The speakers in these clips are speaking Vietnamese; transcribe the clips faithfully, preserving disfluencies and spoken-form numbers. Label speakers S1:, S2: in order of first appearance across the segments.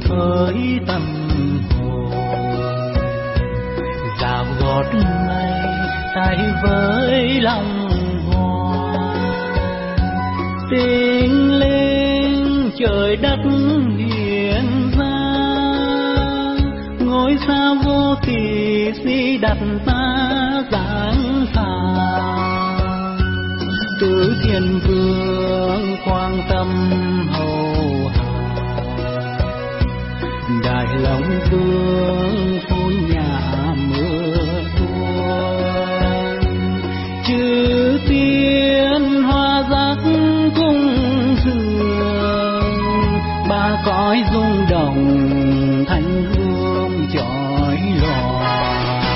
S1: khởi tâm hồn. Dạo gót mây tay với lòng hoa, tình lên trời đất hiện ra. Ngôi sao vô kỳ si đặt ta dáng thà, tứ thiên vương quan tâm hầu hạ. Đại long vương phun nhà mưa tuôn, chư tiên hoa giác cung dường. Ba cõi rung động thanh hương chói lòa,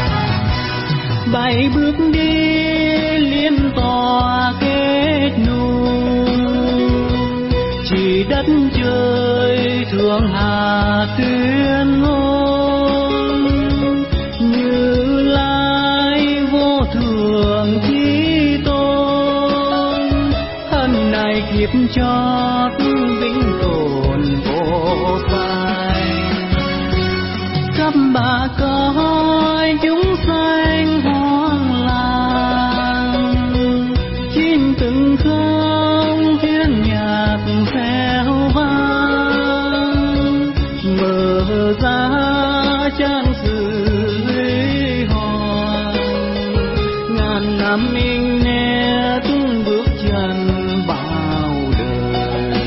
S1: bảy bước đi liên tòa kết nối. Chỉ đất trời thương hà tuyên ngôn, Như Lai vô thượng chí tôn. Thân này kiếp chót vĩnh tồn vô phai, khắp ba cõi chúng sanh hoang làng. Chim từng không thiên nhạc theo vang, mở ra trang sử huy hoàng. Ngàn năm minh nét bước chân bao đời.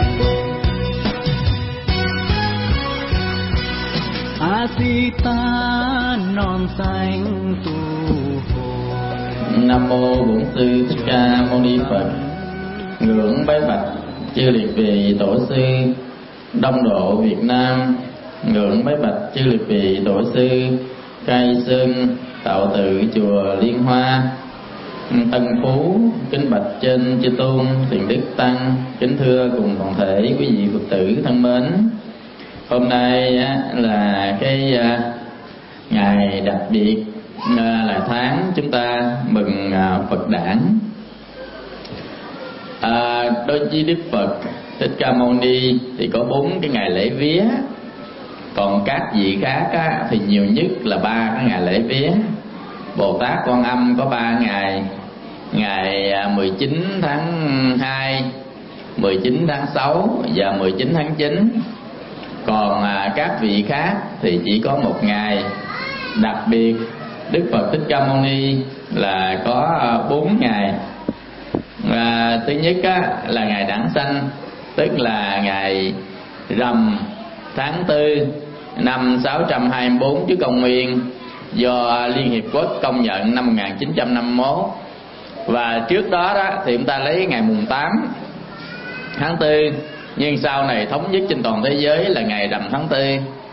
S1: A Di Ta non xanh tu hồi.
S2: Nam mô Bổn Sư Thích Ca Mâu Ni Phật. Ngưỡng bái bạch chư liệt vị tổ sư Đông Độ Việt Nam. Ngưỡng bái bạch chư liệt vị tổ sư Khai Sơn Tạo Tự chùa Liên Hoa Tân Phú. Kính bạch trên chư tôn thiền đức tăng. Kính thưa cùng toàn thể quý vị Phật tử thân mến. Hôm nay là cái ngày đặc biệt, là tháng chúng ta mừng Phật đản. À, đối với Đức Phật Thích Ca Mâu Ni thì có bốn cái ngày lễ vía, còn các vị khác á, thì nhiều nhất là ba cái ngày lễ vía. Bồ Tát Quan Âm có ba ngày, ngày mười chín tháng hai, mười chín tháng sáu và mười chín tháng chín. Còn à, các vị khác thì chỉ có một ngày. Đặc biệt Đức Phật Thích Ca Mâu Ni là có bốn ngày. À, thứ nhất á, là ngày đản sanh, tức là ngày rằm tháng tư năm sáu trăm hai mươi bốn trước công nguyên, do Liên Hiệp Quốc công nhận năm một nghìn chín trăm năm mươi mốt. Và trước đó, đó thì chúng ta lấy ngày mùng tám tháng tư, nhưng sau này thống nhất trên toàn thế giới là ngày rằm tháng tư,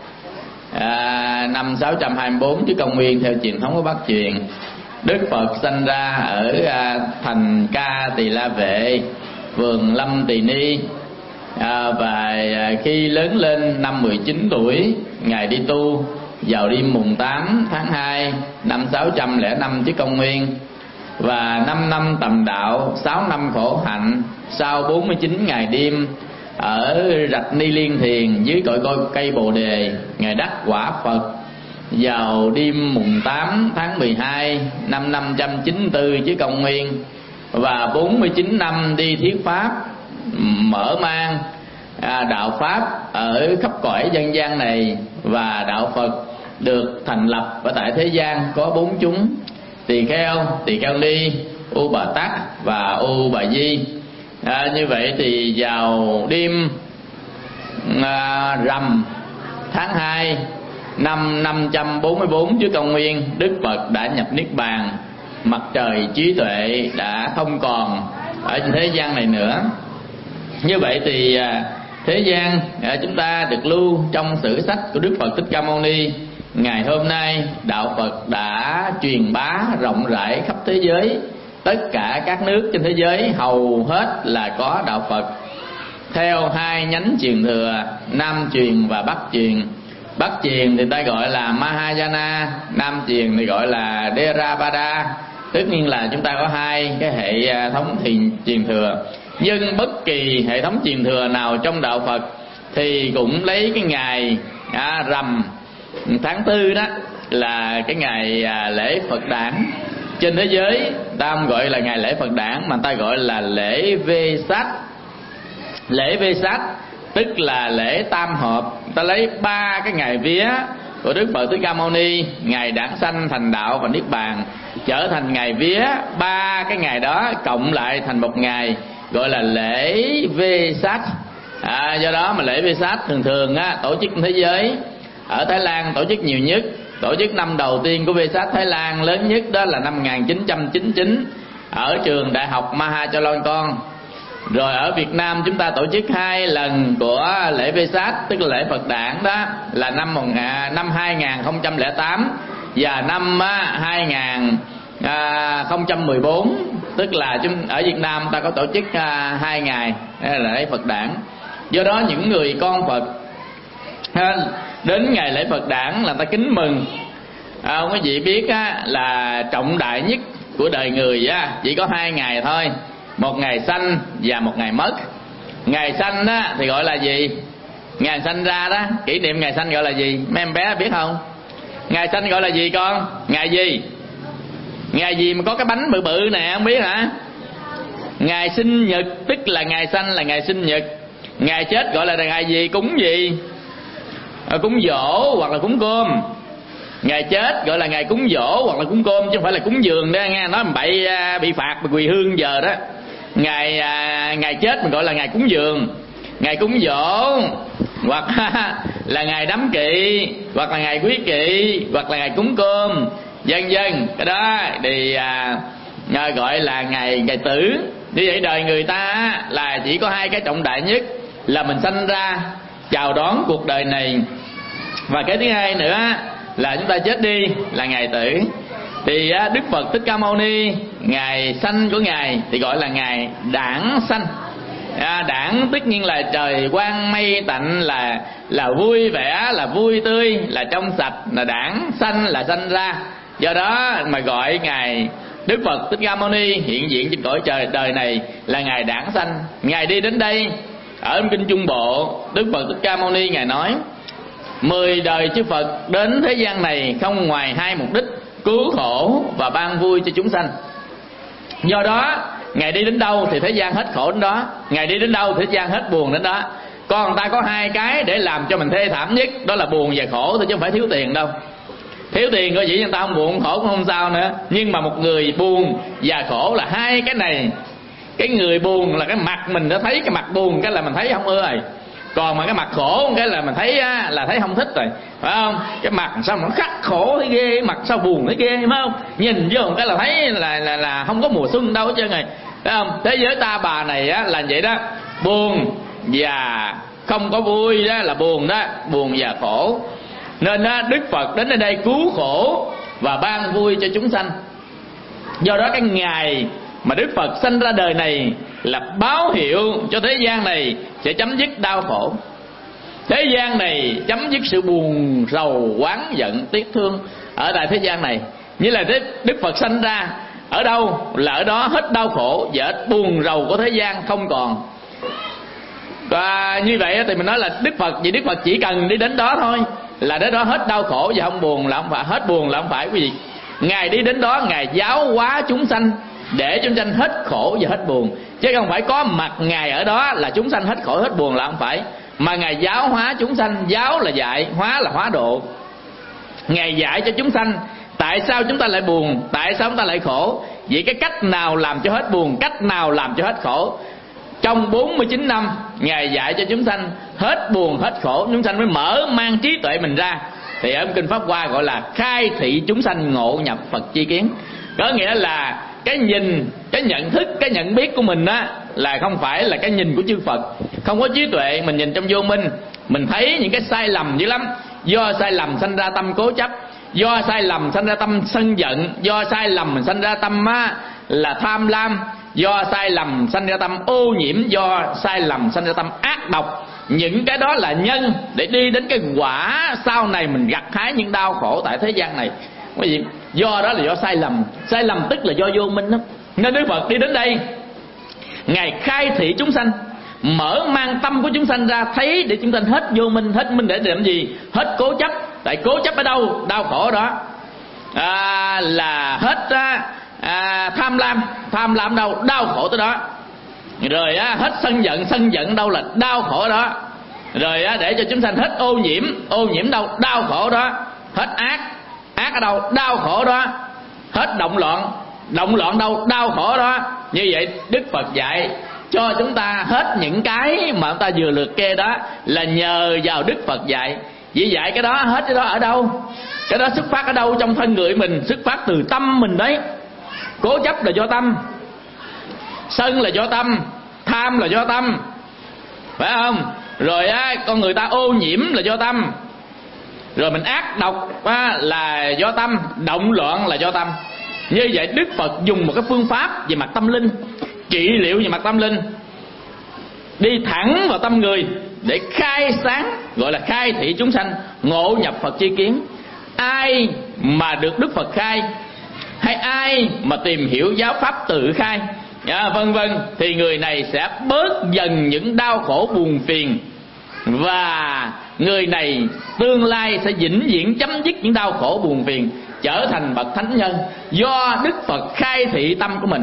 S2: à, năm sáu trăm hai mươi bốn trước công nguyên theo truyền thống của Bắc truyền. Đức Phật sanh ra ở à, thành Ca Tỳ La Vệ, vườn Lâm Tỳ Ni, à, và khi lớn lên năm mười chín tuổi, Ngài đi tu vào đêm mùng tám tháng hai năm sáu trăm lẻ năm trước công nguyên. Và năm năm tầm đạo, sáu năm khổ hạnh, sau bốn mươi chín ngày đêm ở rạch Ni Liên Thiền dưới cội cây Bồ Đề, Ngài đắc quả Phật vào đêm mùng tám tháng mười hai năm năm trăm chín mươi tư trước công nguyên. Và bốn mươi chín năm đi thuyết pháp, mở mang à, đạo pháp ở khắp cõi dân gian này. Và đạo Phật được thành lập ở tại thế gian có bốn chúng: Tỳ Kheo, Tỳ Kheo Ni, U Bà Tát và U Bà Di. À, như vậy thì vào đêm à, rằm tháng hai năm năm trăm bốn mươi bốn trước công nguyên, Đức Phật đã nhập niết bàn. Mặt trời trí tuệ đã không còn ở trên thế gian này nữa. Như vậy thì à, thế gian à, chúng ta được lưu trong sử sách của Đức Phật Thích Ca Mâu Ni. Ngày hôm nay đạo Phật đã truyền bá rộng rãi khắp thế giới. Tất cả các nước trên thế giới hầu hết là có đạo Phật theo hai nhánh truyền thừa, Nam truyền và Bắc truyền. Bắc truyền thì ta gọi là Mahayana, Nam truyền thì gọi là Theravada. Tất nhiên là chúng ta có hai cái hệ thống thiền truyền thừa. Nhưng bất kỳ hệ thống truyền thừa nào trong đạo Phật thì cũng lấy cái ngày à, rằm tháng tư đó là cái ngày à, lễ Phật đản. Trên thế giới ta không gọi là ngày lễ Phật đản mà ta gọi là lễ Vesak. Lễ Vesak tức là lễ tam hợp. Ta lấy ba cái ngày vía của Đức Phật Thích Ca Mâu Ni, ngày đản sanh, thành đạo và niết bàn, trở thành ngày vía. Ba cái ngày đó cộng lại thành một ngày gọi là lễ Vesak. À, do đó mà lễ Vesak thường thường á, tổ chức thế giới ở Thái Lan tổ chức nhiều nhất. Tổ chức năm đầu tiên của Vesak Thái Lan lớn nhất đó là năm một nghìn chín trăm chín mươi chín ở trường Đại học Mahachalonkon. Rồi ở Việt Nam chúng ta tổ chức hai lần của lễ Vesak, tức là lễ Phật đản đó, là năm một năm hai nghìn không trăm lẻ tám và năm hai nghìn không trăm mười bốn, tức là chúng ở Việt Nam ta có tổ chức hai ngày là lễ Phật đản. Do đó những người con Phật đến ngày lễ Phật đản là ta kính mừng. À, quý vị biết á, là trọng đại nhất của đời người á, chỉ có hai ngày thôi, một ngày sanh và một ngày mất. Ngày sanh á, thì gọi là gì? Ngày sanh ra đó, kỷ niệm ngày sanh gọi là gì? Mấy em bé biết không? Ngày sanh gọi là gì con? Ngày gì? Ngày gì mà có cái bánh bự bự nè, không biết hả? Ngày sinh nhật, tức là ngày sanh là ngày sinh nhật. Ngày chết gọi là ngày gì? Cúng gì? À, cúng dỗ hoặc là cúng cơm. Ngày chết gọi là ngày cúng dỗ hoặc là cúng cơm, chứ không phải là cúng dường đó nghe. Nói bậy bị phạt bị quỳ hương giờ đó. Ngày à, ngày chết mình gọi là ngày cúng dường, ngày cúng dỗ, hoặc là ngày đám kỵ, hoặc là ngày quý kỵ, hoặc là ngày cúng cơm, vân vân. Cái đó thì à, gọi là ngày ngày tử. Như vậy đời người ta là chỉ có hai cái trọng đại nhất là mình sanh ra chào đón cuộc đời này, và cái thứ hai nữa là chúng ta chết đi là ngày tử. Thì Đức Phật Thích Ca Mâu Ni ngày sanh của ngài thì gọi là ngày đản sanh. À, đản tất nhiên là trời quang mây tạnh, là là vui vẻ, là vui tươi, là trong sạch, là đản sanh là sanh ra. Do đó mà gọi ngài Đức Phật Thích Ca Mâu Ni hiện diện trên cõi trời đời này là ngày đản sanh. Ngài đi đến đây ở kinh Trung Bộ, Đức Phật Thích Ca Mâu Ni ngài nói: mười đời chư Phật đến thế gian này không ngoài hai mục đích: cứu khổ và ban vui cho chúng sanh. Do đó ngài đi đến đâu thì thế gian hết khổ đến đó, ngài đi đến đâu thì thế gian hết buồn đến đó. Còn người ta có hai cái để làm cho mình thê thảm nhất, đó là buồn và khổ thôi, chứ không phải thiếu tiền đâu. Thiếu tiền coi vậy người ta không buồn khổ cũng không sao nữa. Nhưng mà một người buồn và khổ là hai cái này. Cái người buồn là cái mặt mình đã thấy, cái mặt buồn cái là mình thấy không ưa rồi. Còn mà cái mặt khổ cái là mình thấy á, là thấy không thích rồi, phải không? Cái mặt sao mà nó khắc khổ thấy ghê, mặt sao buồn thấy ghê, phải không? Nhìn vô cái là thấy là là là không có mùa xuân đâu hết trơn rồi, phải không? Thế giới ta bà này á là vậy đó, buồn và không có vui đó là buồn đó, buồn và khổ. Nên á, Đức Phật đến ở đây cứu khổ và ban vui cho chúng sanh. Do đó cái ngày mà Đức Phật sanh ra đời này là báo hiệu cho thế gian này sẽ chấm dứt đau khổ. Thế gian này chấm dứt sự buồn rầu oán giận tiếc thương ở tại thế gian này. Như là Đức Phật sanh ra ở đâu là ở đó hết đau khổ và hết buồn rầu của thế gian không còn. Và như vậy thì mình nói là Đức Phật, vì Đức Phật chỉ cần đi đến đó thôi là đến đó hết đau khổ và không buồn, là không phải hết buồn, là không phải quý vị. Ngài đi đến đó Ngài giáo hóa chúng sanh để chúng sanh hết khổ và hết buồn, chứ không phải có mặt Ngài ở đó là chúng sanh hết khổ hết buồn, là không phải. Mà Ngài giáo hóa chúng sanh, giáo là dạy, hóa là hóa độ. Ngài dạy cho chúng sanh tại sao chúng ta lại buồn, tại sao chúng ta lại khổ, vậy cái cách nào làm cho hết buồn, cách nào làm cho hết khổ. Trong bốn mươi chín năm Ngài dạy cho chúng sanh hết buồn hết khổ, chúng sanh mới mở mang trí tuệ mình ra. Thì ở kinh Pháp Hoa gọi là khai thị chúng sanh ngộ nhập Phật chi kiến. Có nghĩa là cái nhìn, cái nhận thức, cái nhận biết của mình á là không phải là cái nhìn của chư Phật. Không có trí tuệ, mình nhìn trong vô minh, mình thấy những cái sai lầm dữ lắm. Do sai lầm sanh ra tâm cố chấp, do sai lầm sanh ra tâm sân giận, do sai lầm mình sanh ra tâm á, là tham lam, do sai lầm sanh ra tâm ô nhiễm, do sai lầm sanh ra tâm ác độc. Những cái đó là nhân để đi đến cái quả sau này mình gặt hái những đau khổ tại thế gian này. Cái gì? Do đó là do sai lầm. Sai lầm tức là do vô minh đó. Nên Đức Phật đi đến đây Ngài khai thị chúng sanh. mở mang tâm của chúng sanh ra, thấy để chúng sanh hết vô minh. Hết minh để làm gì? Hết cố chấp. Tại cố chấp ở đâu? Đau khổ đó. À, là hết à, tham lam. Tham lam đâu? Đau khổ tới đó. Rồi á, hết sân giận. Sân giận đâu? Là đau khổ đó. Rồi á, để cho chúng sanh hết ô nhiễm. Ô nhiễm đâu? Đau khổ đó. Hết ác. Ác ở đâu? Đau khổ đó. Hết động loạn. Động loạn đâu? Đau khổ đó. Như vậy Đức Phật dạy cho chúng ta hết những cái mà chúng ta vừa lượt kê đó là nhờ vào Đức Phật dạy. Vì dạy cái đó, hết cái đó ở đâu? Cái đó xuất phát ở đâu? Trong thân người mình, xuất phát từ tâm mình đấy. Cố chấp là do tâm, sân là do tâm, tham là do tâm, phải không? Rồi á, con người ta ô nhiễm là do tâm. Rồi mình ác độc á, là do tâm. Động loạn là do tâm. Như vậy Đức Phật dùng một cái phương pháp về mặt tâm linh, trị liệu về mặt tâm linh, đi thẳng vào tâm người để khai sáng, gọi là khai thị chúng sanh ngộ nhập Phật chi kiến. Ai mà được Đức Phật khai, hay ai mà tìm hiểu giáo pháp tự khai, à, vân vân, thì người này sẽ bớt dần những đau khổ buồn phiền, và người này tương lai sẽ vĩnh viễn chấm dứt những đau khổ buồn phiền, trở thành bậc thánh nhân do Đức Phật khai thị tâm của mình.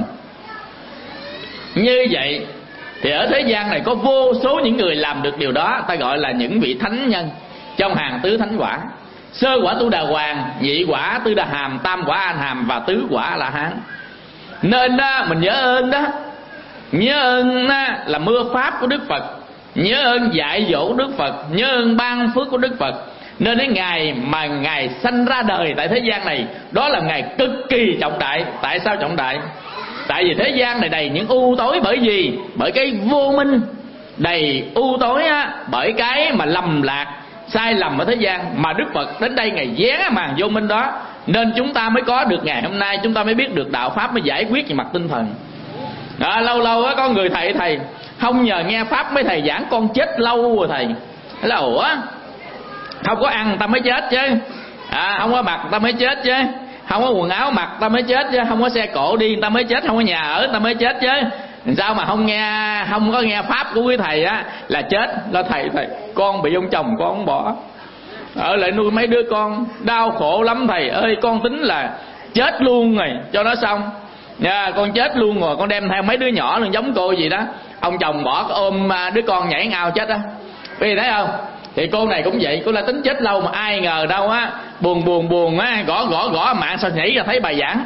S2: Như vậy thì ở thế gian này có vô số những người làm được điều đó, ta gọi là những vị thánh nhân trong hàng tứ thánh quả. Sơ quả Tu Đà Hoàng, nhị quả Tư Đà Hàm, tam quả An Hàm và tứ quả La Hán. Nên đó mình nhớ ơn đó, nhớ ơn đó là mưa pháp của Đức Phật, nhớ ơn dạy dỗ của Đức Phật, nhớ ơn ban phước của Đức Phật. Nên đến ngày mà Ngài sanh ra đời tại thế gian này, đó là ngày cực kỳ trọng đại. Tại sao trọng đại? Tại vì thế gian này đầy những u tối. Bởi vì bởi cái vô minh, đầy u tối á, bởi cái mà lầm lạc sai lầm ở thế gian. Mà Đức Phật đến đây Ngài vén màn vô minh đó, nên chúng ta mới có được ngày hôm nay. Chúng ta mới biết được đạo pháp, mới giải quyết về mặt tinh thần. À, lâu lâu á, có người thầy thầy không nhờ nghe pháp mấy thầy giảng con chết lâu rồi thầy. Thế là ủa, không có ăn ta mới chết chứ, à, không có mặc ta mới chết chứ, không có quần áo mặc ta mới chết chứ, không có xe cộ đi ta mới chết, không có nhà ở ta mới chết chứ. Sao mà không nghe, không có nghe pháp của quý thầy á là chết. Là thầy thầy con bị ông chồng con bỏ, ở lại nuôi mấy đứa con đau khổ lắm thầy ơi, con tính là chết luôn rồi cho nó xong. Nha, con chết luôn rồi, con đem theo mấy đứa nhỏ luôn giống cô gì đó. Ông chồng bỏ ôm đứa con nhảy ngao chết á. Vì thấy không? Thì cô này cũng vậy, cô là tính chết lâu mà ai ngờ đâu á, buồn buồn buồn á, gõ gõ gõ mạng sao nhảy ra thấy bài giảng,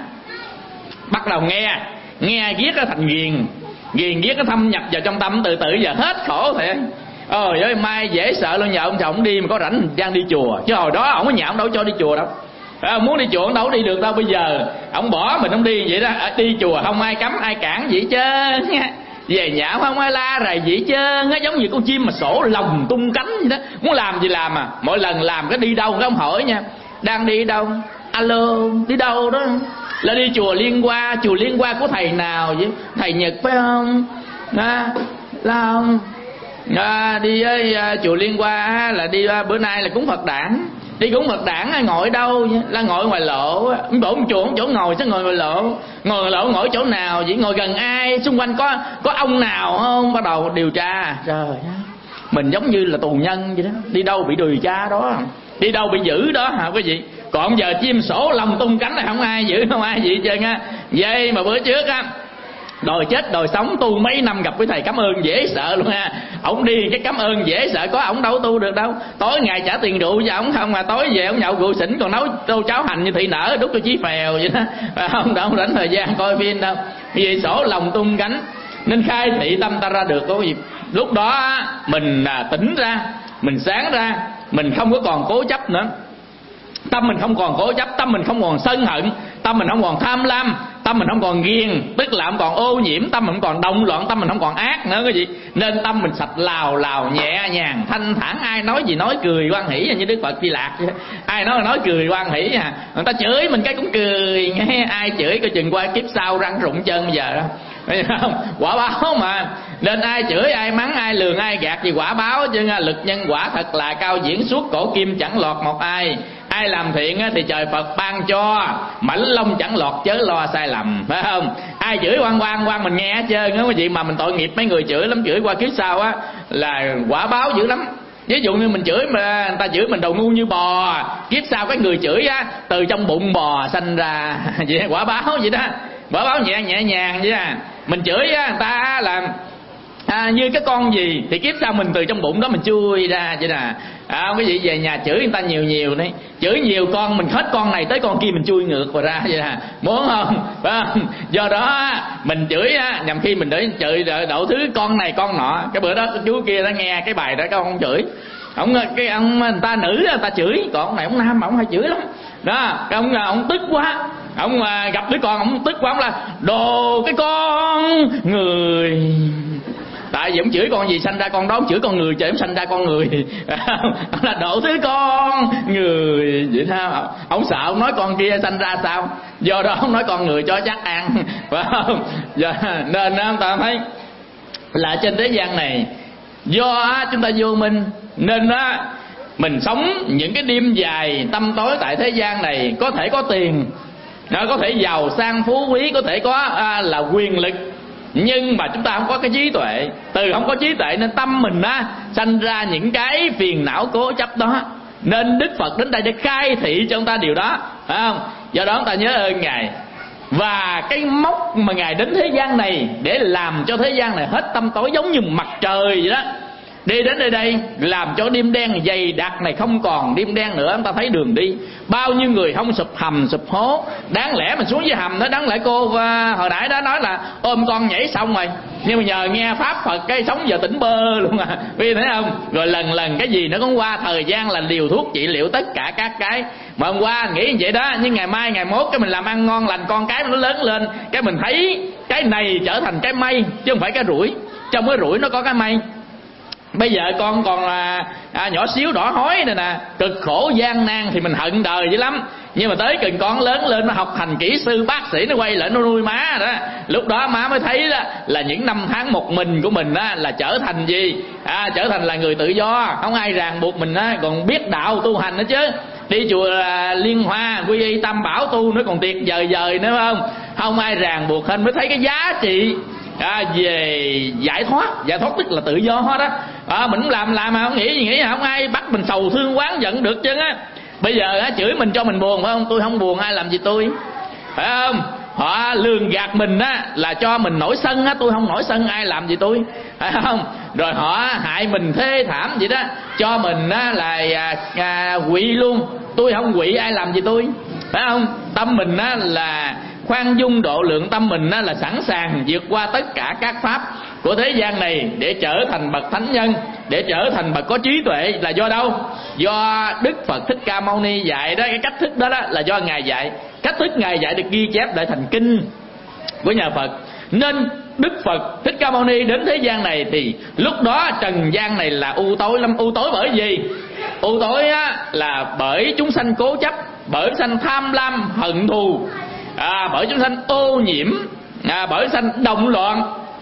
S2: bắt đầu nghe, nghe viết nó thành ghiền, ghiền viết nó thâm nhập vào trong tâm, từ từ giờ hết khổ thầy ơi. Ôi ơi, mai dễ sợ luôn, nhờ ông chồng đi mà có rảnh đang đi chùa, chứ hồi đó ổng có nhà ổng đâu cho đi chùa đâu. À, muốn đi chùa ổng đâu đi được đâu, bây giờ ổng bỏ mình không đi vậy đó. Đi chùa không ai cấm ai cản gì chứ, về nhà không ai la rầy gì chứ, nó giống như con chim mà sổ lồng tung cánh vậy đó, muốn làm gì làm à. Mỗi lần làm cái đi đâu cái ông hỏi nha, đang đi đâu, alo đi đâu đó, là đi chùa Liên Hoa. Chùa Liên Hoa của thầy nào vậy? Thầy Nhật phải không? À, là không? À, đi với à, chùa Liên Hoa là đi à, bữa nay là cúng Phật đản. Đi cúng Phật đản ngồi đâu? Là ngồi ngoài lộ. Bộ chùa chỗ ngồi chứ ngồi ngoài lộ. Ngồi ngoài lộ ngồi chỗ nào vậy? Ngồi gần ai? Xung quanh có có ông nào không? Bắt đầu điều tra. Trời, mình giống như là tù nhân vậy đó. Đi đâu bị điều tra đó, đi đâu bị giữ đó hả quý vị? Còn giờ chim sổ lồng tung cánh này không ai giữ, không ai gì hết trơn á. Vậy mà bữa trước á, đòi chết đòi sống tu mấy năm gặp với thầy cảm ơn dễ sợ luôn ha. Ổng đi cái cảm ơn dễ sợ, có ổng đâu tu được đâu. Tối ngày trả tiền rượu cho ổng không, mà tối về ổng nhậu rượu xỉn còn nấu tô cháo hành như thị nở đút cho chí phèo vậy đó. Không đâu rảnh thời gian coi phim đâu. Vì sổ lòng tung cánh nên khai thị tâm ta ra được có gì. Lúc đó mình tỉnh ra, mình sáng ra, mình không có còn cố chấp nữa. Tâm mình không còn cố chấp, tâm mình không còn sân hận, tâm mình không còn tham lam, tâm mình không còn ghiền, tức là không còn ô nhiễm, tâm mình không còn động loạn, tâm mình không còn ác nữa cái gì. Nên tâm mình sạch lào lào, nhẹ nhàng, thanh thản. Ai nói gì nói cười hoan hỷ như Đức Phật Di Lạc. Ai nói nói cười hoan hỷ à. Người ta chửi mình cái cũng cười nghe. Ai chửi coi chừng qua kiếp sau răng rụng chân bây giờ đó. Thấy không? Quả báo mà. Nên ai chửi, ai mắng, ai lường, ai gạt gì quả báo chứ. Lực nhân quả thật là cao diễn, suốt cổ kim chẳng lọt một ai. ai làm thiện thì trời Phật ban cho mảnh lông chẳng lọt chớ lo sai lầm, phải không? Ai chửi oan oan oan mình nghe hết trơn á quý vị, mà mình tội nghiệp mấy người chửi lắm, chửi qua kiếp sau á là quả báo dữ lắm. Ví dụ như mình chửi mà người ta chửi mình đầu ngu như bò, kiếp sau cái người chửi á từ trong bụng bò sanh ra vậy, quả báo vậy đó, quả báo nhẹ nhẹ nhàng vậy à. Mình chửi á người ta làm à, như cái con gì thì kiếp sau mình từ trong bụng đó mình chui ra vậy nè. À, cái gì về nhà chửi người ta nhiều nhiều đấy, chửi nhiều con mình hết con này tới con kia mình chui ngược vào ra vậy nè, muốn không? Phải không? Do đó mình chửi á, nhằm khi mình để chửi đậu thứ con này con nọ. Cái bữa đó chú kia đã nghe cái bài đó, cái ông chửi ông, cái ông người ta nữ người ta chửi, còn ông này ông nam mà ông hay chửi lắm đó. Cái ông ông tức quá, ông gặp đứa con ông tức quá, ông là đồ cái con người. Tại vì ông chửi con gì sanh ra con đó, ông chửi con người trời ông sanh ra con người. Ông là độ thứ con người vậy sao? Ông sợ ông nói con kia sanh ra sao, do đó ông nói con người cho chắc ăn, phải không? Nên chúng ta thấy là trên thế gian này do chúng ta vô minh, nên á mình sống những cái đêm dài tăm tối tại thế gian này. Có thể có tiền, có thể giàu sang phú quý, có thể có à, là quyền lực, nhưng mà chúng ta không có cái trí tuệ. Từ không có trí tuệ nên tâm mình á sanh ra những cái phiền não cố chấp đó. Nên Đức Phật đến đây để khai thị cho chúng ta điều đó, phải không? Do đó chúng ta nhớ ơn Ngài. Và cái mốc mà Ngài đến thế gian này để làm cho thế gian này hết tăm tối, giống như mặt trời vậy đó. Đi đến nơi đây làm cho đêm đen dày đặc này không còn đêm đen nữa, chúng ta thấy đường đi. Bao nhiêu người không sụp hầm sụp hố. Đáng lẽ mình xuống dưới hầm đó, đáng lẽ cô và hồi nãy đó nói là ôm con nhảy xong rồi, nhưng mà nhờ nghe Pháp Phật cái sống giờ tỉnh bơ luôn à, vì thấy không? Rồi lần lần cái gì nó cũng qua, thời gian là liều thuốc trị liệu tất cả các cái. Mà hôm qua nghĩ như vậy đó, nhưng ngày mai ngày mốt cái mình làm ăn ngon lành, con cái nó lớn lên, cái mình thấy cái này trở thành cái may chứ không phải cái rủi. Trong cái rủi nó có cái may. Bây giờ con còn à, à, nhỏ xíu đỏ hói này nè, cực khổ gian nan thì mình hận đời dữ lắm. Nhưng mà tới cần con lớn lên nó học thành kỹ sư bác sĩ, nó quay lại nó nuôi má đó, lúc đó má mới thấy đó, là những năm tháng một mình của mình đó, là trở thành gì à, trở thành là người tự do, không ai ràng buộc mình đó, còn biết đạo tu hành nữa chứ. Đi chùa à, Liên Hoa quy y Tam Bảo tu nữa còn tuyệt vời vời nữa, phải không? Không ai ràng buộc hơn, mới thấy cái giá trị à, về giải thoát. Giải thoát tức là tự do hết đó. À, mình làm làm mà không nghĩ gì nghĩ, không ai bắt mình sầu thương oán giận được chứ á. Bây giờ á, chửi mình cho mình buồn, phải không? Tôi không buồn ai làm gì tôi, phải không? Họ lường gạt mình á là cho mình nổi sân á, tôi không nổi sân ai làm gì tôi, phải không? Rồi họ hại mình thê thảm vậy đó, cho mình á là à, à, quỵ luôn, tôi không quỵ ai làm gì tôi, phải không? Tâm mình á là khoan dung độ lượng, tâm mình á là sẵn sàng vượt qua tất cả các pháp của thế gian này để trở thành bậc thánh nhân, để trở thành bậc có trí tuệ. Là do đâu? Do Đức Phật Thích Ca Mâu Ni dạy đó. Cái cách thức đó, đó là do Ngài dạy. Cách thức Ngài dạy được ghi chép lại thành kinh của nhà Phật. Nên Đức Phật Thích Ca Mâu Ni đến thế gian này thì lúc đó trần gian này là u tối lắm. U tối bởi gì? U tối á, là bởi chúng sanh cố chấp, bởi sanh tham lam hận thù, à, bởi chúng sanh ô nhiễm, à, bởi sanh động loạn,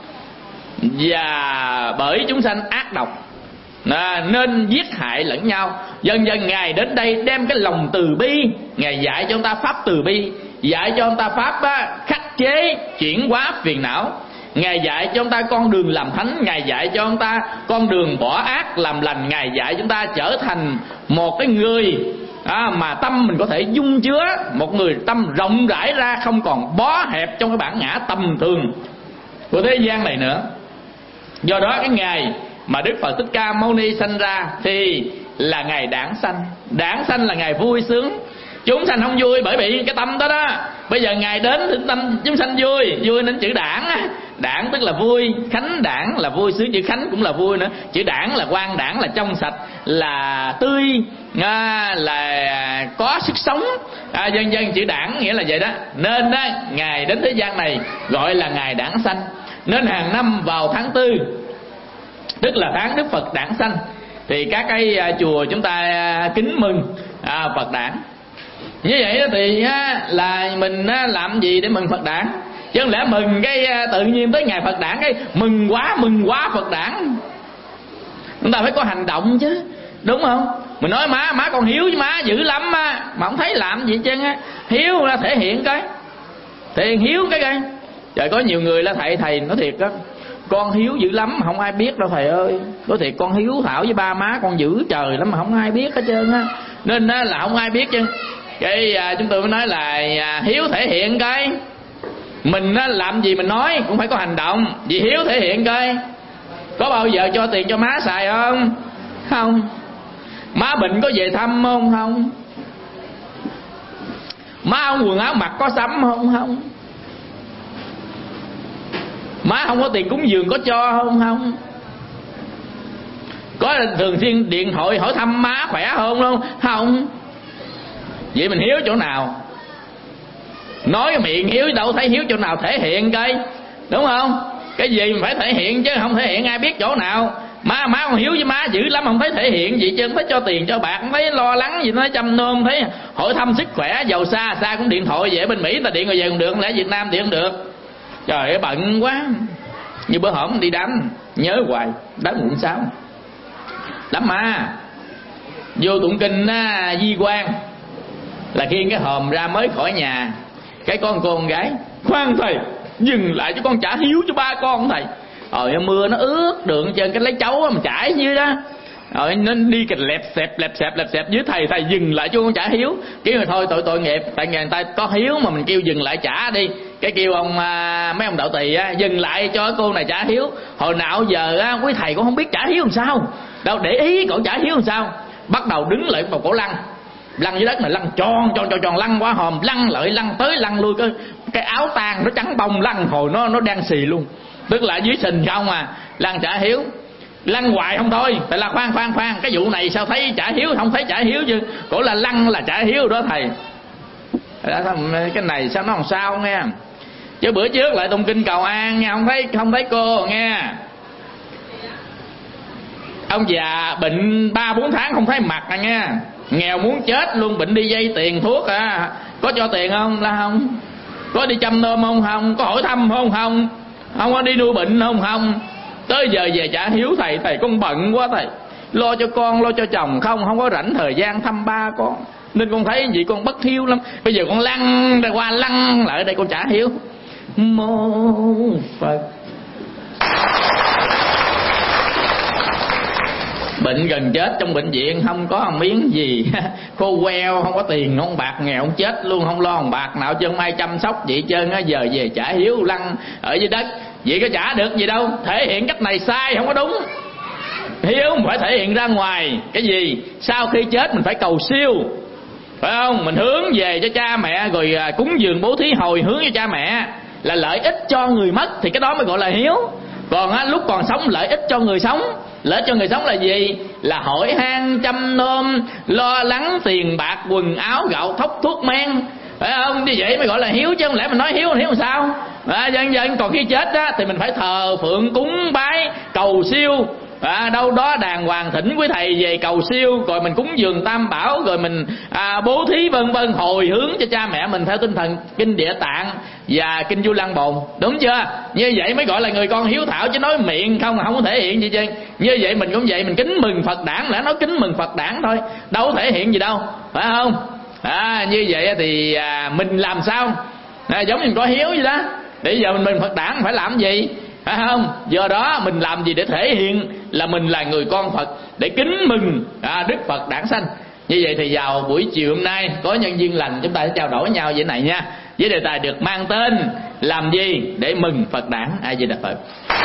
S2: và bởi chúng sanh ác độc, à, nên giết hại lẫn nhau. Dần dần Ngài đến đây đem cái lòng từ bi, Ngài dạy cho chúng ta pháp từ bi, dạy cho chúng ta pháp á, khắc chế chuyển hóa phiền não. Ngài dạy cho chúng ta con đường làm thánh, Ngài dạy cho chúng ta con đường bỏ ác làm lành. Ngài dạy chúng ta trở thành một cái người à, mà tâm mình có thể dung chứa, một người tâm rộng rãi ra, không còn bó hẹp trong cái bản ngã tầm thường của thế gian này nữa. Do đó cái ngày mà Đức Phật Thích Ca Mâu Ni sanh ra thì là ngày đản sanh. Đản sanh là ngày vui sướng. Chúng sanh không vui bởi vì cái tâm đó đó. Bây giờ Ngài đến thì tâm chúng sanh vui, vui nên chữ đản. Đản tức là vui, khánh đản là vui sướng, chữ khánh cũng là vui nữa. Chữ đản là quang đản, là trong sạch, là tươi, à, là có sức sống, à, dân dân chữ đản nghĩa là vậy đó. Nên đó, Ngài đến thế gian này gọi là ngày đản sanh. Nên hàng năm vào tháng tư, tức là tháng Đức Phật đản sanh, thì các cái à, chùa chúng ta à, kính mừng à, Phật đản. Như vậy đó thì á, là mình á, làm gì để mừng Phật đản? Chứ không lẽ mừng cái à, tự nhiên tới ngày Phật đản cái mừng quá mừng quá Phật đản. Chúng ta phải có hành động chứ, đúng không? Mình nói má má con hiếu với má dữ lắm á, mà không thấy làm gì chứ á. Hiếu ra thể hiện cái, thể hiện hiếu cái cái. Trời, có nhiều người là thầy thầy nói thiệt đó, con hiếu dữ lắm mà không ai biết đâu thầy ơi. Nói thiệt con hiếu thảo với ba má con dữ trời lắm mà không ai biết hết trơn á. Nên á là không ai biết chứ. Cái à, chúng tôi mới nói là à, hiếu thể hiện cái mình á, làm gì mình nói cũng phải có hành động. Vì hiếu thể hiện cái có bao giờ cho tiền cho má xài không? Không. Má bệnh có về thăm không? Không. Má không quần áo mặc có sắm không? Không. Má không có tiền cúng dường có cho không? Không. Có thường xuyên điện thoại hỏi thăm má khỏe không? Không. Không. Vậy mình hiếu chỗ nào? Nói miệng hiếu đâu thấy hiếu chỗ nào thể hiện cái, đúng không? Cái gì mình phải thể hiện chứ không thể hiện ai biết chỗ nào. Má má con hiếu với má dữ lắm không thấy thể hiện gì chứ, không thấy cho tiền cho bạc, không thấy lo lắng gì, nói chăm nom, thấy hỏi thăm sức khỏe, giàu xa xa cũng điện thoại về. Bên Mỹ ta điện rồi về còn được, không lẽ Việt Nam điện không được? Trời ơi bận quá. Như bữa hổm đi đám nhớ hoài, đám muộn sao đám ma vô tụng kinh á, di quan là khiêng cái hòm ra mới khỏi nhà, cái con con gái khoan thầy dừng lại cho con trả hiếu cho ba con thầy. Rồi mưa nó ướt đường trên cái lấy cháu mà chảy dưới đó, rồi nó đi kịch lẹp xẹp lẹp xẹp lẹp xẹp dưới thầy. Thầy dừng lại cho con trả hiếu. Kêu rồi thôi tội tội nghiệp, tại người ta có hiếu mà mình kêu dừng lại trả đi. Cái kêu ông à, mấy ông đạo tỳ á, dừng lại cho cô này trả hiếu. Hồi nào giờ á, quý thầy cũng không biết trả hiếu làm sao đâu, để ý cậu trả hiếu làm sao. Bắt đầu đứng lại vào cổ lăn lăn dưới đất này, lăn tròn tròn tròn tròn, lăn qua hòm, lăn lại lăn tới lăn lui, cái cái áo tang nó trắng bông, lăn hồi nó nó đang xì luôn, tức là dưới sình không à. Lăn trả hiếu, lăn hoài không thôi. Tại là khoan khoan khoan, cái vụ này sao thấy trả hiếu không thấy trả hiếu chứ, cổ là lăn là trả hiếu đó thầy. Cái này sao nó làm sao nghe. Chứ bữa trước lại tụng kinh cầu an nha, không thấy không thấy cô nghe. Ông già bệnh ba bốn tháng không thấy mặt à nghe, nghèo muốn chết luôn, bệnh đi dây tiền thuốc à. Có cho tiền không? Là không. Có đi chăm nom không? Không. Có hỏi thăm không? Không. Không có đi nuôi bệnh không? Không. Tới giờ về trả hiếu thầy, thầy con bận quá thầy, lo cho con lo cho chồng không, không có rảnh thời gian thăm ba con, nên con thấy vậy con bất hiếu lắm. Bây giờ con lăn ra qua lăn lại đây con trả hiếu. Mô Phật. Bệnh gần chết trong bệnh viện, không có một miếng gì, khô queo, không có tiền, không bạc, nghèo không chết luôn, không lo một bạc nào chứ không ai chăm sóc vậy trơn á. Giờ về trả hiếu lăn ở dưới đất, vậy có trả được gì đâu. Thể hiện cách này sai, không có đúng. Hiếu mình phải thể hiện ra ngoài. Cái gì? Sau khi chết mình phải cầu siêu, phải không? Mình hướng về cho cha mẹ, rồi cúng dường bố thí hồi hướng cho cha mẹ, là lợi ích cho người mất, thì cái đó mới gọi là hiếu. Còn á, lúc còn sống lợi ích cho người sống. Lợi ích cho người sống là gì? Là hỏi han chăm nom, lo lắng tiền bạc quần áo gạo thóc thuốc men, phải không? Như vậy mới gọi là hiếu, chứ không lẽ mình nói hiếu hiếu làm sao à, dân dân. Còn khi chết á, thì mình phải thờ phượng cúng bái cầu siêu à, đâu đó đàng hoàng, thỉnh quý thầy về cầu siêu, rồi mình cúng dường tam bảo, rồi mình à, bố thí vân vân, hồi hướng cho cha mẹ mình theo tinh thần kinh Địa Tạng và kinh Vu Lăng Bồn, đúng chưa? Như vậy mới gọi là người con hiếu thảo, chứ nói miệng không không có thể hiện gì chứ. Như vậy mình cũng vậy, mình kính mừng Phật đản là nói kính mừng Phật đản thôi, đâu có thể hiện gì đâu, phải không? À, như vậy thì à, mình làm sao à, giống như mình có hiếu vậy đó. Để giờ mình mừng Phật đản phải làm gì, phải không? Do đó mình làm gì để thể hiện là mình là người con Phật, để kính mừng à, Đức Phật đản sanh. Như vậy thì vào buổi chiều hôm nay có nhân duyên lành, chúng ta sẽ trao đổi với nhau vậy này nha, với đề tài được mang tên làm gì để mừng Phật đản. A Di Đà Phật.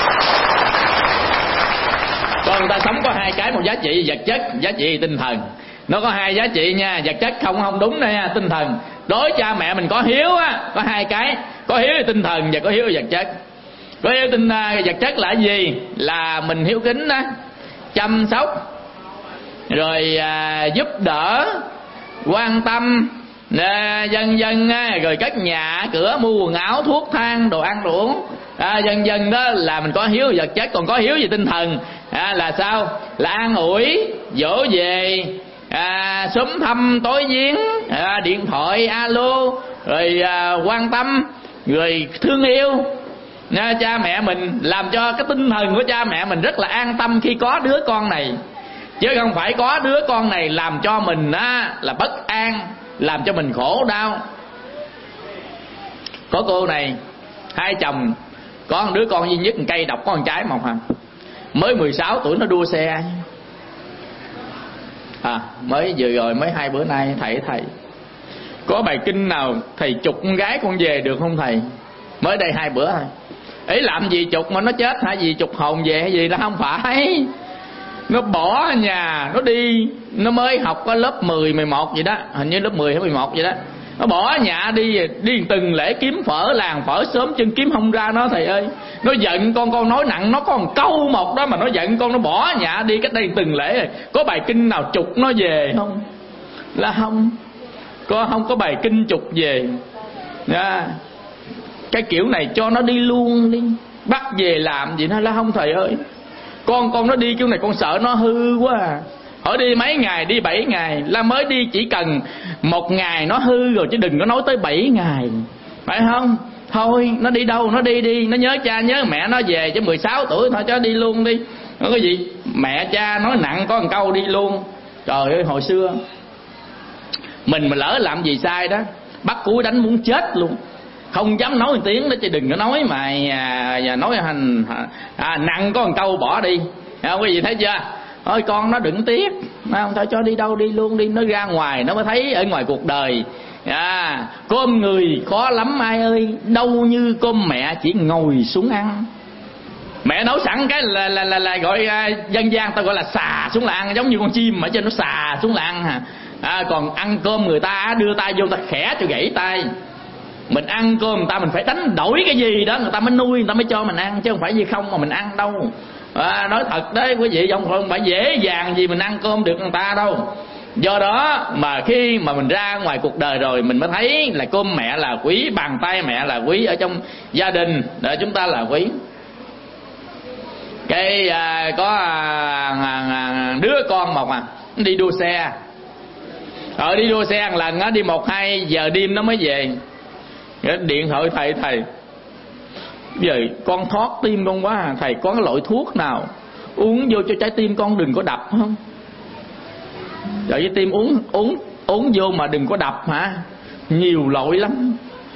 S2: Con ta sống có hai cái, một giá trị vật chất, giá trị tinh thần. Nó có hai giá trị nha, vật chất không không đúng đây nha, tinh thần. Đối cha mẹ mình có hiếu á, có hai cái, có hiếu về tinh thần và có hiếu về vật chất. Có hiếu tinh vật chất là gì? Là mình hiếu kính đó, chăm sóc, rồi à, giúp đỡ, quan tâm à, dân dân á, rồi cất nhà cửa, mua quần áo thuốc thang, đồ ăn đồ uống à, dân dân đó là mình có hiếu vật chất. Còn có hiếu về tinh thần à, là sao? Là an ủi, dỗ về, à, xúm thăm tối giếng, à, điện thoại alo, rồi à, quan tâm, rồi thương yêu à, cha mẹ mình, làm cho cái tinh thần của cha mẹ mình rất là an tâm khi có đứa con này. chứ không phải có đứa con này làm cho mình á là bất an, làm cho mình khổ đau. Có cô này, hai chồng có một đứa con duy nhất, một cây độc có một trái một hả, mới mười sáu tuổi nó đua xe à, mới vừa rồi mới hai bữa nay thầy thầy có bài kinh nào thầy chụp con gái con về được không thầy? Mới đây hai bữa thôi. Ý làm gì chụp mà nó chết hả, gì chụp hồn về hay gì đó? Không phải, nó bỏ nhà nó đi, nó mới học có lớp mười, mười một gì đó, hình như lớp mười hay mười một gì đó. Nó bỏ nhà đi, đi từng lễ kiếm phở làng phở sớm chân kiếm không ra nó thầy ơi. Nó giận con, con nói nặng, nó có một câu một đó mà nó giận con, nó bỏ nhà đi cách đây từng lễ rồi. Có bài kinh nào trục nó về không? Là không. Có không có bài kinh trục về à, cái kiểu này cho nó đi luôn đi, bắt về làm gì nó là không thầy ơi. Con con nó đi kiểu này con sợ nó hư quá à. Hỏi đi mấy ngày, đi bảy ngày là mới đi, chỉ cần một ngày nó hư rồi chứ đừng có nói tới bảy ngày, phải không? Thôi nó đi đâu nó đi đi, nó nhớ cha nhớ mẹ nó về, chứ mười sáu tuổi thôi cho đi luôn đi. Nó có gì mẹ cha nói nặng có một câu đi luôn. Trời ơi, hồi xưa mình mà lỡ làm gì sai đó, bắt cúi đánh muốn chết luôn, không dám nói một tiếng đó, chứ đừng có nói mà à, nói hành à, nặng có một câu bỏ đi. Không, quý vị thấy chưa? Thôi con nó đừng tiếc, không thôi cho đi đâu đi luôn đi, nó ra ngoài nó mới thấy ở ngoài cuộc đời à, cơm người khó lắm ai ơi, đâu như cơm mẹ chỉ ngồi xuống ăn. Mẹ nấu sẵn cái là là là, là gọi uh, dân gian ta gọi là xà xuống là ăn, giống như con chim ở trên nó xà xuống là ăn hả. À, còn ăn cơm người ta đưa tay vô ta khẽ cho gãy tay. Mình ăn cơm người ta mình phải đánh đổi cái gì đó người ta mới nuôi, người ta mới cho mình ăn, chứ không phải gì không mà mình ăn đâu. À, nói thật đấy quý vị, không không phải dễ dàng gì mình ăn cơm được người ta đâu. Do đó mà khi mà mình ra ngoài cuộc đời rồi mình mới thấy là cơm mẹ là quý, bàn tay mẹ là quý, ở trong gia đình để chúng ta là quý. Cái à, có à, à, đứa con một à đi đua xe, ở đi đua xe một lần á, đi một hai giờ đêm nó mới về. Điện thoại thầy thầy giờ con thoát tim con quá à, thầy có cái loại thuốc nào uống vô cho trái tim con đừng có đập không? Trời, với tim uống uống uống vô mà đừng có đập hả? Nhiều loại lắm.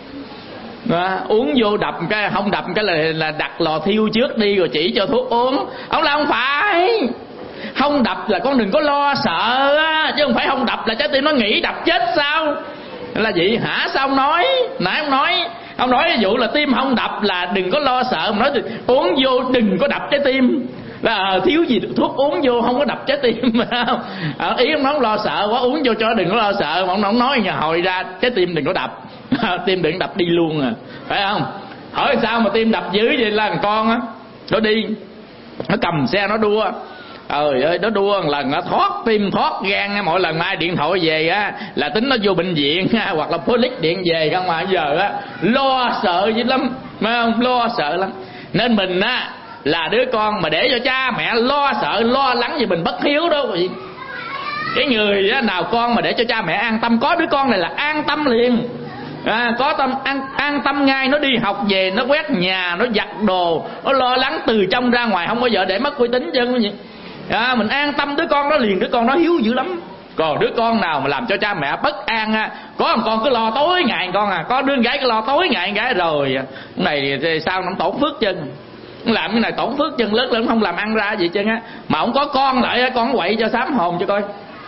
S2: À, uống vô đập cái không đập cái là, là đặt lò thiêu trước đi rồi chỉ cho thuốc uống. Ông là không phải, không đập là con đừng có lo sợ á, chứ không phải không đập là trái tim nó nghĩ đập chết sao? Là gì hả? Sao ông nói nãy ông nói ông nói ví dụ là tim không đập là đừng có lo sợ, mà nói thì uống vô đừng có đập trái tim là thiếu gì thuốc uống vô không có đập trái tim không? À, ý ông nói lo sợ quá uống vô cho đừng có lo sợ, mà ông, ông nói nhà hồi ra trái tim đừng có đập. Tim đừng đập đi luôn à, phải không? Hỏi sao mà tim đập dữ vậy? Là thằng con á nó đi nó cầm xe nó đua, trời ơi nó đua một lần nó thoát tim thoát gan, mỗi lần mai điện thoại về á là tính nó vô bệnh viện hoặc là police điện về không, mà giờ á lo sợ dữ lắm, phải không? Lo sợ lắm. Nên mình á là đứa con mà để cho cha mẹ lo sợ lo lắng gì mình bất hiếu đâu quý vị. Cái người á, nào con mà để cho cha mẹ an tâm, có đứa con này là an tâm liền. À, có tâm an, an tâm ngay, nó đi học về nó quét nhà, nó giặt đồ, nó lo lắng từ trong ra ngoài, không bao giờ để mất uy tín chứ quý vị. À, mình an tâm đứa con đó liền, đứa con đó hiếu dữ lắm. Còn đứa con nào mà làm cho cha mẹ bất an á, có một con cứ lo tối ngày con à, có đứa gái cứ lo tối ngày gái rồi cái này thì sao nó tổn phước chân, làm cái này tổn phước chân, lớn lớn không làm ăn ra gì chân á. Mà không có con lại con quậy cho sám hồn cho coi.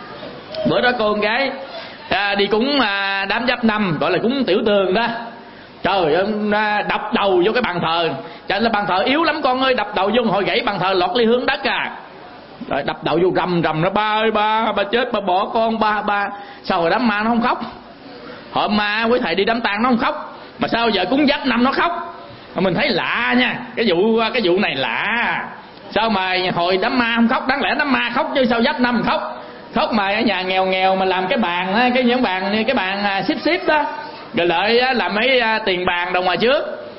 S2: Bữa đó cô con gái à, đi cúng à, đám giáp năm, gọi là cúng tiểu tường đó. Trời ơi, đập đầu vô cái bàn thờ. Trời là bàn thờ yếu lắm con ơi, đập đầu vô hồi gãy bàn thờ lọt ly hướng đất à. Rồi đập đầu vô rầm rầm nó ba ơi ba, ba chết ba bỏ con ba ba. Sao rồi đám ma nó không khóc? Hồi ma quý thầy đi đám tang nó không khóc, mà sao giờ cúng giáp năm nó khóc? Mình thấy lạ nha, cái vụ cái vụ này lạ. Sao mà hồi đám ma không khóc? Đáng lẽ đám ma khóc chứ sao giáp năm khóc? Khóc mà ở nhà nghèo nghèo mà làm cái bàn, cái những bàn cái bàn xếp xếp đó, rồi lợi làm mấy tiền bàn đồng ngoài trước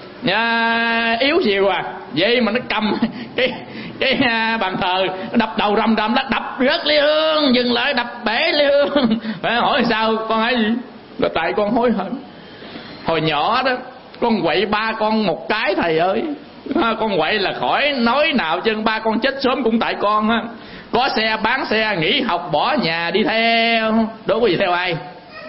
S2: à, yếu xìu à, vậy mà nó cầm cái cái bàn thờ nó đập đầu rầm rầm, nó đập rớt ly hương, dừng lại đập bể ly hương. Phải hỏi sao con ấy gì? Là tại con hối hận hồi nhỏ đó, con quậy ba con một cái thầy ơi. Con quậy là khỏi nói nào chứ ba con chết sớm cũng tại con á. có xe bán xe, nghỉ học bỏ nhà đi theo. Đố có gì theo ai?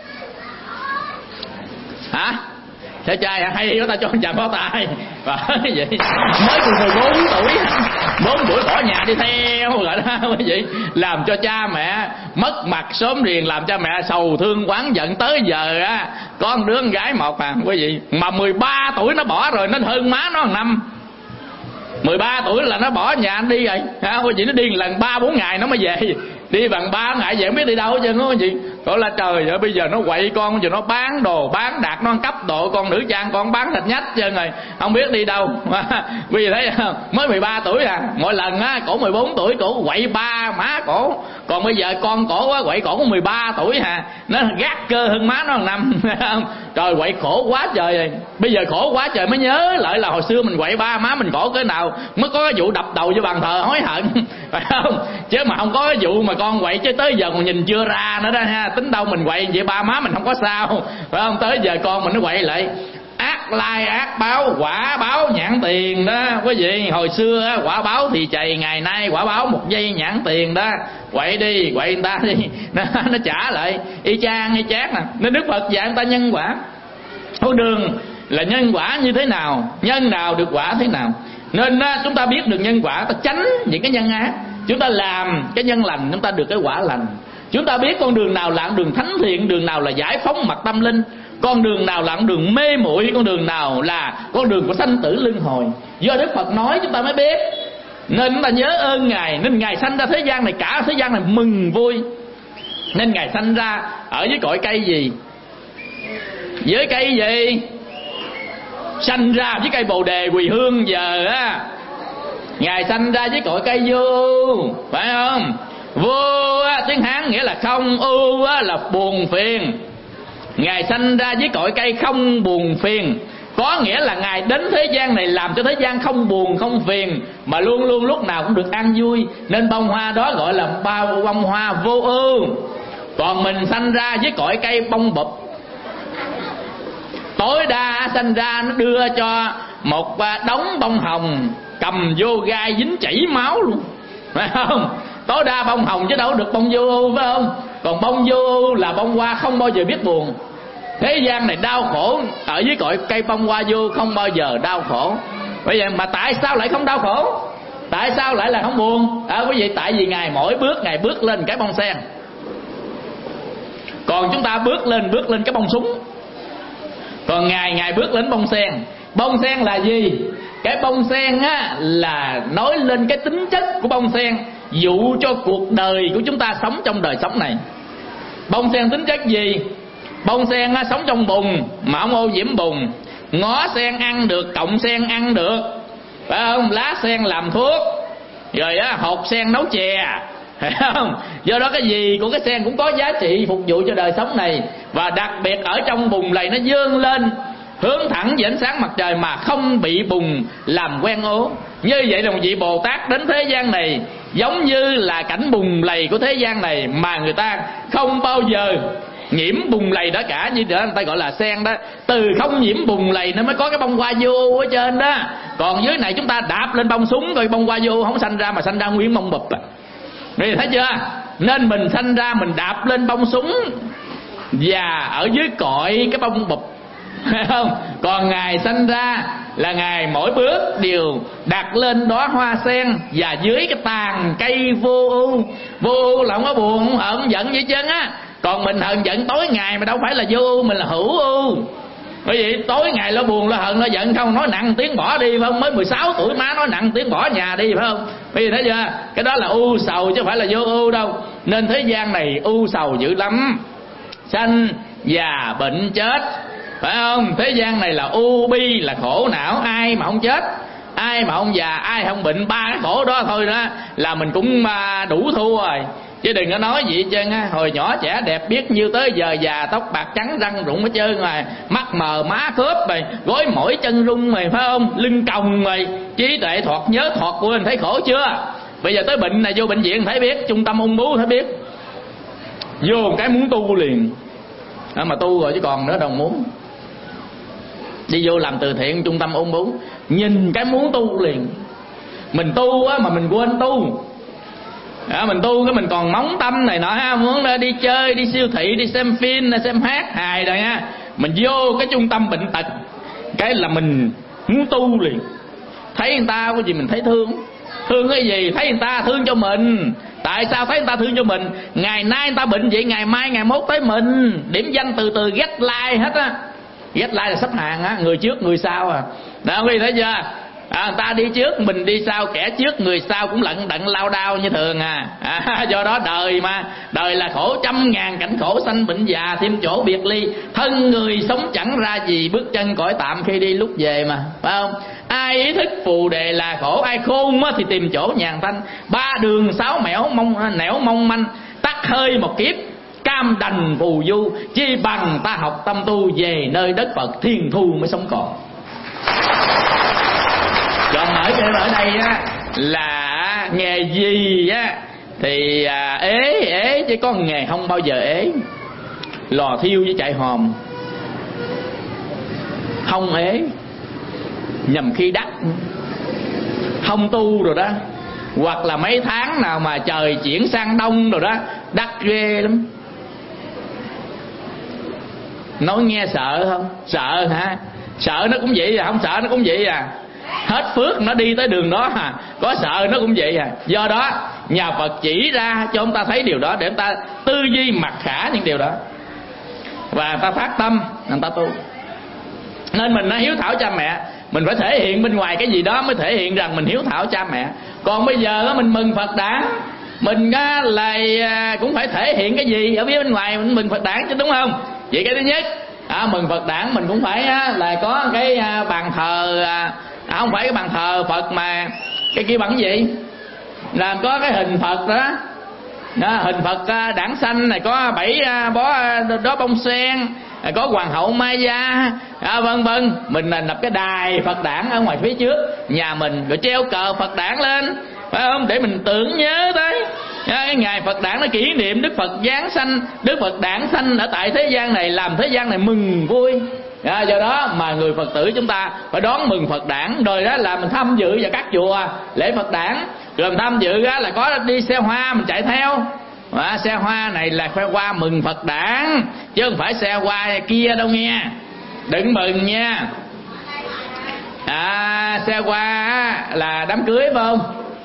S2: Hả? Theo trai hả? Hay quá, ta cho anh chàng pháo tay. Vậy mới từ mười bốn tuổi, bốn tuổi bỏ nhà đi theo, gọi đó quý vị, làm cho cha mẹ mất mặt sớm riêng, làm cha mẹ sầu thương oán giận. Tới giờ á, con đứa con gái một à quý vị, mà mười ba tuổi nó bỏ rồi, nó hơn má nó một năm. Mười ba tuổi là nó bỏ nhà đi rồi, ha, quý vị, nó đi lần ba bốn ngày nó mới về. Đi bằng ba ngày về không biết đi đâu hết trơn đó quý vị. Gọi là trời ơi, bây giờ nó quậy con, giờ nó bán đồ bán đạt, nó cấp độ con nữ trang, con bán thịt nhách trơn rồi, không biết đi đâu. Quý vị thấy không? Mới mười ba tuổi à, mỗi lần á cổ mười bốn tuổi cổ quậy ba má cổ, còn bây giờ con cổ quá quậy cổ có mười ba tuổi hà, nó gác cơ hơn má nó một năm. Trời, quậy khổ quá trời rồi. Bây giờ khổ quá trời mới nhớ lại là hồi xưa mình quậy ba má mình khổ cỡ nào, mới có cái vụ đập đầu vô bàn thờ hối hận, phải không? Chứ mà không có cái vụ mà con quậy chứ tới giờ còn nhìn chưa ra nữa đó ha. Tính đâu mình quậy vậy ba má mình không có sao, phải không? Tới giờ con mình nó quậy lại, ác lai ác báo, quả báo nhãn tiền đó quý vị. Hồi xưa quả báo thì chày, ngày nay quả báo một giây nhãn tiền đó. Quậy đi, quậy người ta đi, nó, nó trả lại y chang y chát nè. Nên Đức Phật dạy người ta nhân quả. Con đường là nhân quả như thế nào, nhân nào được quả thế nào. Nên đó, chúng ta biết được nhân quả, ta tránh những cái nhân ác, chúng ta làm cái nhân lành, chúng ta được cái quả lành. Chúng ta biết con đường nào là con đường thánh thiện, đường nào là giải phóng mặt tâm linh, con đường nào là con đường mê muội, con đường nào là con đường của sanh tử luân hồi. Do Đức Phật nói chúng ta mới biết. Nên chúng ta nhớ ơn Ngài. Nên Ngài sanh ra thế gian này, cả thế gian này mừng vui. Nên Ngài sanh ra ở dưới cội cây gì? Với cây gì? Sanh ra với cây bồ đề quỳ hương. Giờ á, Ngài sanh ra với cội cây vô, phải không? Vô á, tiếng Hán nghĩa là không, ưu á, là buồn phiền. Ngài sanh ra với cội cây không buồn phiền, có nghĩa là Ngài đến thế gian này làm cho thế gian không buồn không phiền, mà luôn luôn lúc nào cũng được an vui. Nên bông hoa đó gọi là bao bông hoa vô ưu. Còn mình sanh ra với cội cây bông bụp, tối đa sanh ra nó đưa cho một đống bông hồng cầm vô gai dính chảy máu luôn, phải không? Tối đa bông hồng chứ đâu được bông vô ưu, phải không? Còn bông vô ưu là bông hoa không bao giờ biết buồn. Thế gian này đau khổ, ở dưới cội cây bông hoa vô không bao giờ đau khổ. Bây giờ mà tại sao lại không đau khổ? Tại sao lại là không buồn? À, quý vị, tại vì Ngài mỗi bước Ngài bước lên cái bông sen, còn chúng ta bước lên bước lên cái bông súng. Còn Ngài Ngài bước lên bông sen. Bông sen là gì? Cái bông sen á là nói lên cái tính chất của bông sen, dụ cho cuộc đời của chúng ta sống trong đời sống này. Bông sen tính chất gì? Bông sen á, sống trong bùn mà không ô nhiễm bùn. Ngó sen ăn được, cọng sen ăn được, phải không? Lá sen làm thuốc, rồi á hột sen nấu chè, phải không? Do đó cái gì của cái sen cũng có giá trị phục vụ cho đời sống này. Và đặc biệt ở trong bùn lầy nó vươn lên hướng thẳng về ánh sáng mặt trời mà không bị bùn làm quen ố. Như vậy là một vị Bồ Tát đến thế gian này giống như là cảnh bùn lầy của thế gian này, mà người ta không bao giờ nhiễm bùn lầy đó cả. Như đó người ta gọi là sen đó. Từ không nhiễm bùn lầy nó mới có cái bông hoa vô ở trên đó. Còn dưới này chúng ta đạp lên bông súng coi bông hoa vô không sanh ra, mà sanh ra nguyên bông bụp. Vì thấy chưa? Nên mình sanh ra mình đạp lên bông súng và ở dưới cội cái bông bụp, phải không? Còn Ngài sanh ra là Ngài mỗi bước đều đặt lên đóa hoa sen và dưới cái tàn cây vô ưu. Vô ưu là không có buồn, không hận, không giận vậy chứ á. Còn mình hận giận tối ngày mà đâu phải là vô ưu, mình là hữu ưu. Bởi vì tối ngày lo buồn lo hận lo giận không, nói nặng tiếng bỏ đi, phải không? Mới mười sáu tuổi má nói nặng tiếng bỏ nhà đi, phải không? Bởi vì thấy chưa? Cái đó là ưu sầu chứ không phải là vô ưu đâu. Nên thế gian này ưu sầu dữ lắm, sanh già bệnh chết, phải không? Thế gian này là u bi, là khổ não. Ai mà không chết, ai mà không già, ai không bệnh, ba cái khổ đó thôi đó là mình cũng đủ thua rồi. Chứ đừng có nói gì hết trơn á. Hồi nhỏ trẻ đẹp biết nhiêu tới giờ già tóc bạc trắng răng rụng hết trơn rồi, mắt mờ má khớp mày, gối mỏi chân rung mày, phải không? Lưng còng mày, trí tuệ thọt nhớ thọt quên, thấy khổ chưa? Bây giờ tới bệnh này vô bệnh viện thấy biết, trung tâm ung bướu thấy biết, vô cái muốn tu liền à, mà tu rồi chứ còn nữa đâu muốn. Đi vô làm từ thiện trung tâm ung bướu, nhìn cái muốn tu liền. Mình tu á mà mình quên tu, À, mình tu cái mình còn móng tâm này nọ ha, muốn đi chơi, đi siêu thị, đi xem phim, xem hát hài rồi ha, mình vô cái trung tâm bệnh tật cái là mình muốn tu liền. Thấy người ta có gì mình thấy thương, thương cái gì? Thấy người ta thương cho mình. Tại sao thấy người ta thương cho mình? Ngày nay người ta bệnh vậy, ngày mai ngày mốt tới mình. Điểm danh từ từ get like hết á. Get like là sắp hàng á, người trước người sau à. Đó quý vị thấy chưa? À, người ta đi trước mình đi sau, kẻ trước người sau cũng lận đận lao đao như thường à. À do đó đời mà, đời là khổ trăm ngàn cảnh khổ, sanh bệnh già thêm chỗ biệt ly, thân người sống chẳng ra gì, bước chân cõi tạm khi đi lúc về mà, phải không? Ai ý thức phù đề là khổ, ai khôn thì tìm chỗ nhàn thanh, ba đường sáu mẻo mong nẻo mong manh, tắt hơi một kiếp cam đành phù du, chi bằng ta học tâm tu về nơi đất Phật thiên thu mới sống còn. Còn ở ở đây á là nghề gì á thì à, ế ế chứ có nghề không bao giờ ế. Lò thiêu với chạy hòm không ế, nhằm khi đắt không tu rồi đó, hoặc là mấy tháng nào mà trời chuyển sang đông rồi đó, đắt ghê lắm. Nói nghe sợ không? Sợ hả? Sợ nó cũng vậy à, không sợ nó cũng vậy à. Hết phước nó đi tới đường đó à, có sợ nó cũng vậy à. Do đó nhà Phật chỉ ra cho chúng ta thấy điều đó để chúng ta tư duy mặc khả những điều đó, và người ta phát tâm, người ta tu. Nên mình nó hiếu thảo cha mẹ, mình phải thể hiện bên ngoài cái gì đó mới thể hiện rằng mình hiếu thảo cha mẹ. Còn bây giờ mình mừng Phật đản, mình là cũng phải thể hiện cái gì ở phía bên ngoài mình mừng Phật đản chứ, đúng không? Vậy cái thứ nhất, à, mừng Phật đản mình cũng phải là có cái bàn thờ, à, không phải cái bàn thờ Phật mà cái kia bằng cái gì, là có cái hình Phật đó, đó hình Phật đản sanh này, có bảy bó đó bông sen, có hoàng hậu Maya, à, vân vân. Mình là lập cái đài Phật đản ở ngoài phía trước nhà mình, rồi treo cờ Phật đản lên, phải không? Để mình tưởng nhớ tới cái ngày Phật đản nó kỷ niệm Đức Phật giáng sanh, Đức Phật đản sanh ở tại thế gian này, làm thế gian này mừng vui. À, do đó mà người Phật tử chúng ta phải đón mừng Phật đản, rồi đó là mình tham dự vào các chùa lễ Phật đản, rồi mình tham dự đó là có đi xe hoa mình chạy theo. À, xe hoa này là khoe hoa mừng Phật đản chứ không phải xe hoa kia đâu nghe, đừng mừng nha. À, xe hoa là đám cưới phải không?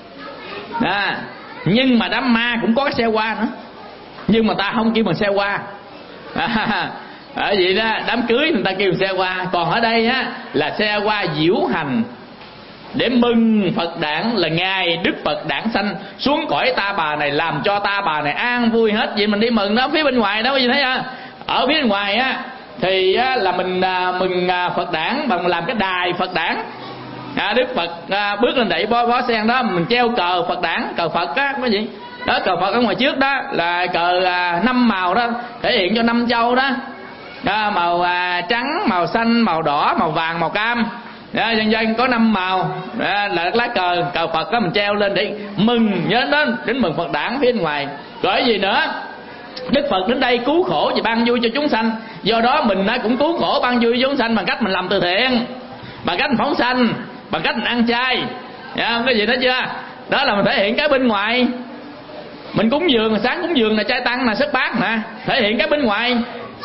S2: À, nhưng mà đám ma cũng có cái xe hoa nữa, nhưng mà ta không kêu bằng xe hoa. À, ở vậy đó, đám cưới người ta kêu xe hoa, còn ở đây á là xe hoa diễu hành để mừng Phật đản, là ngày Đức Phật đản sanh xuống cõi ta bà này, làm cho ta bà này an vui hết. Vậy mình đi mừng đó, phía bên ngoài đó, gì thấy không? Ở phía bên ngoài á thì á, là mình à, mừng à, Phật đản bằng làm cái đài Phật đản. À, Đức Phật à, bước lên đẩy bó bó sen đó, mình treo cờ Phật đản, cờ Phật á, cái gì đó, cờ Phật ở ngoài trước đó là cờ à, năm màu đó, thể hiện cho năm châu đó, đó màu à, trắng, màu xanh, màu đỏ, màu vàng, màu cam. Đó, dân dân có năm màu đó, là lá cờ cờ Phật đó, mình treo lên để mừng, nhớ đến đến mừng Phật đản phía bên ngoài. Rồi cái gì nữa? Đức Phật đến đây cứu khổ và ban vui cho chúng sanh, do đó mình cũng cứu khổ ban vui cho chúng sanh bằng cách mình làm từ thiện, bằng cách mình phóng sanh, bằng cách mình ăn chay. Dạ, không có gì đó chưa? Đó là mình thể hiện cái bên ngoài. Mình cúng dường, sáng cúng dường là chay tăng là sức bát nè, thể hiện cái bên ngoài.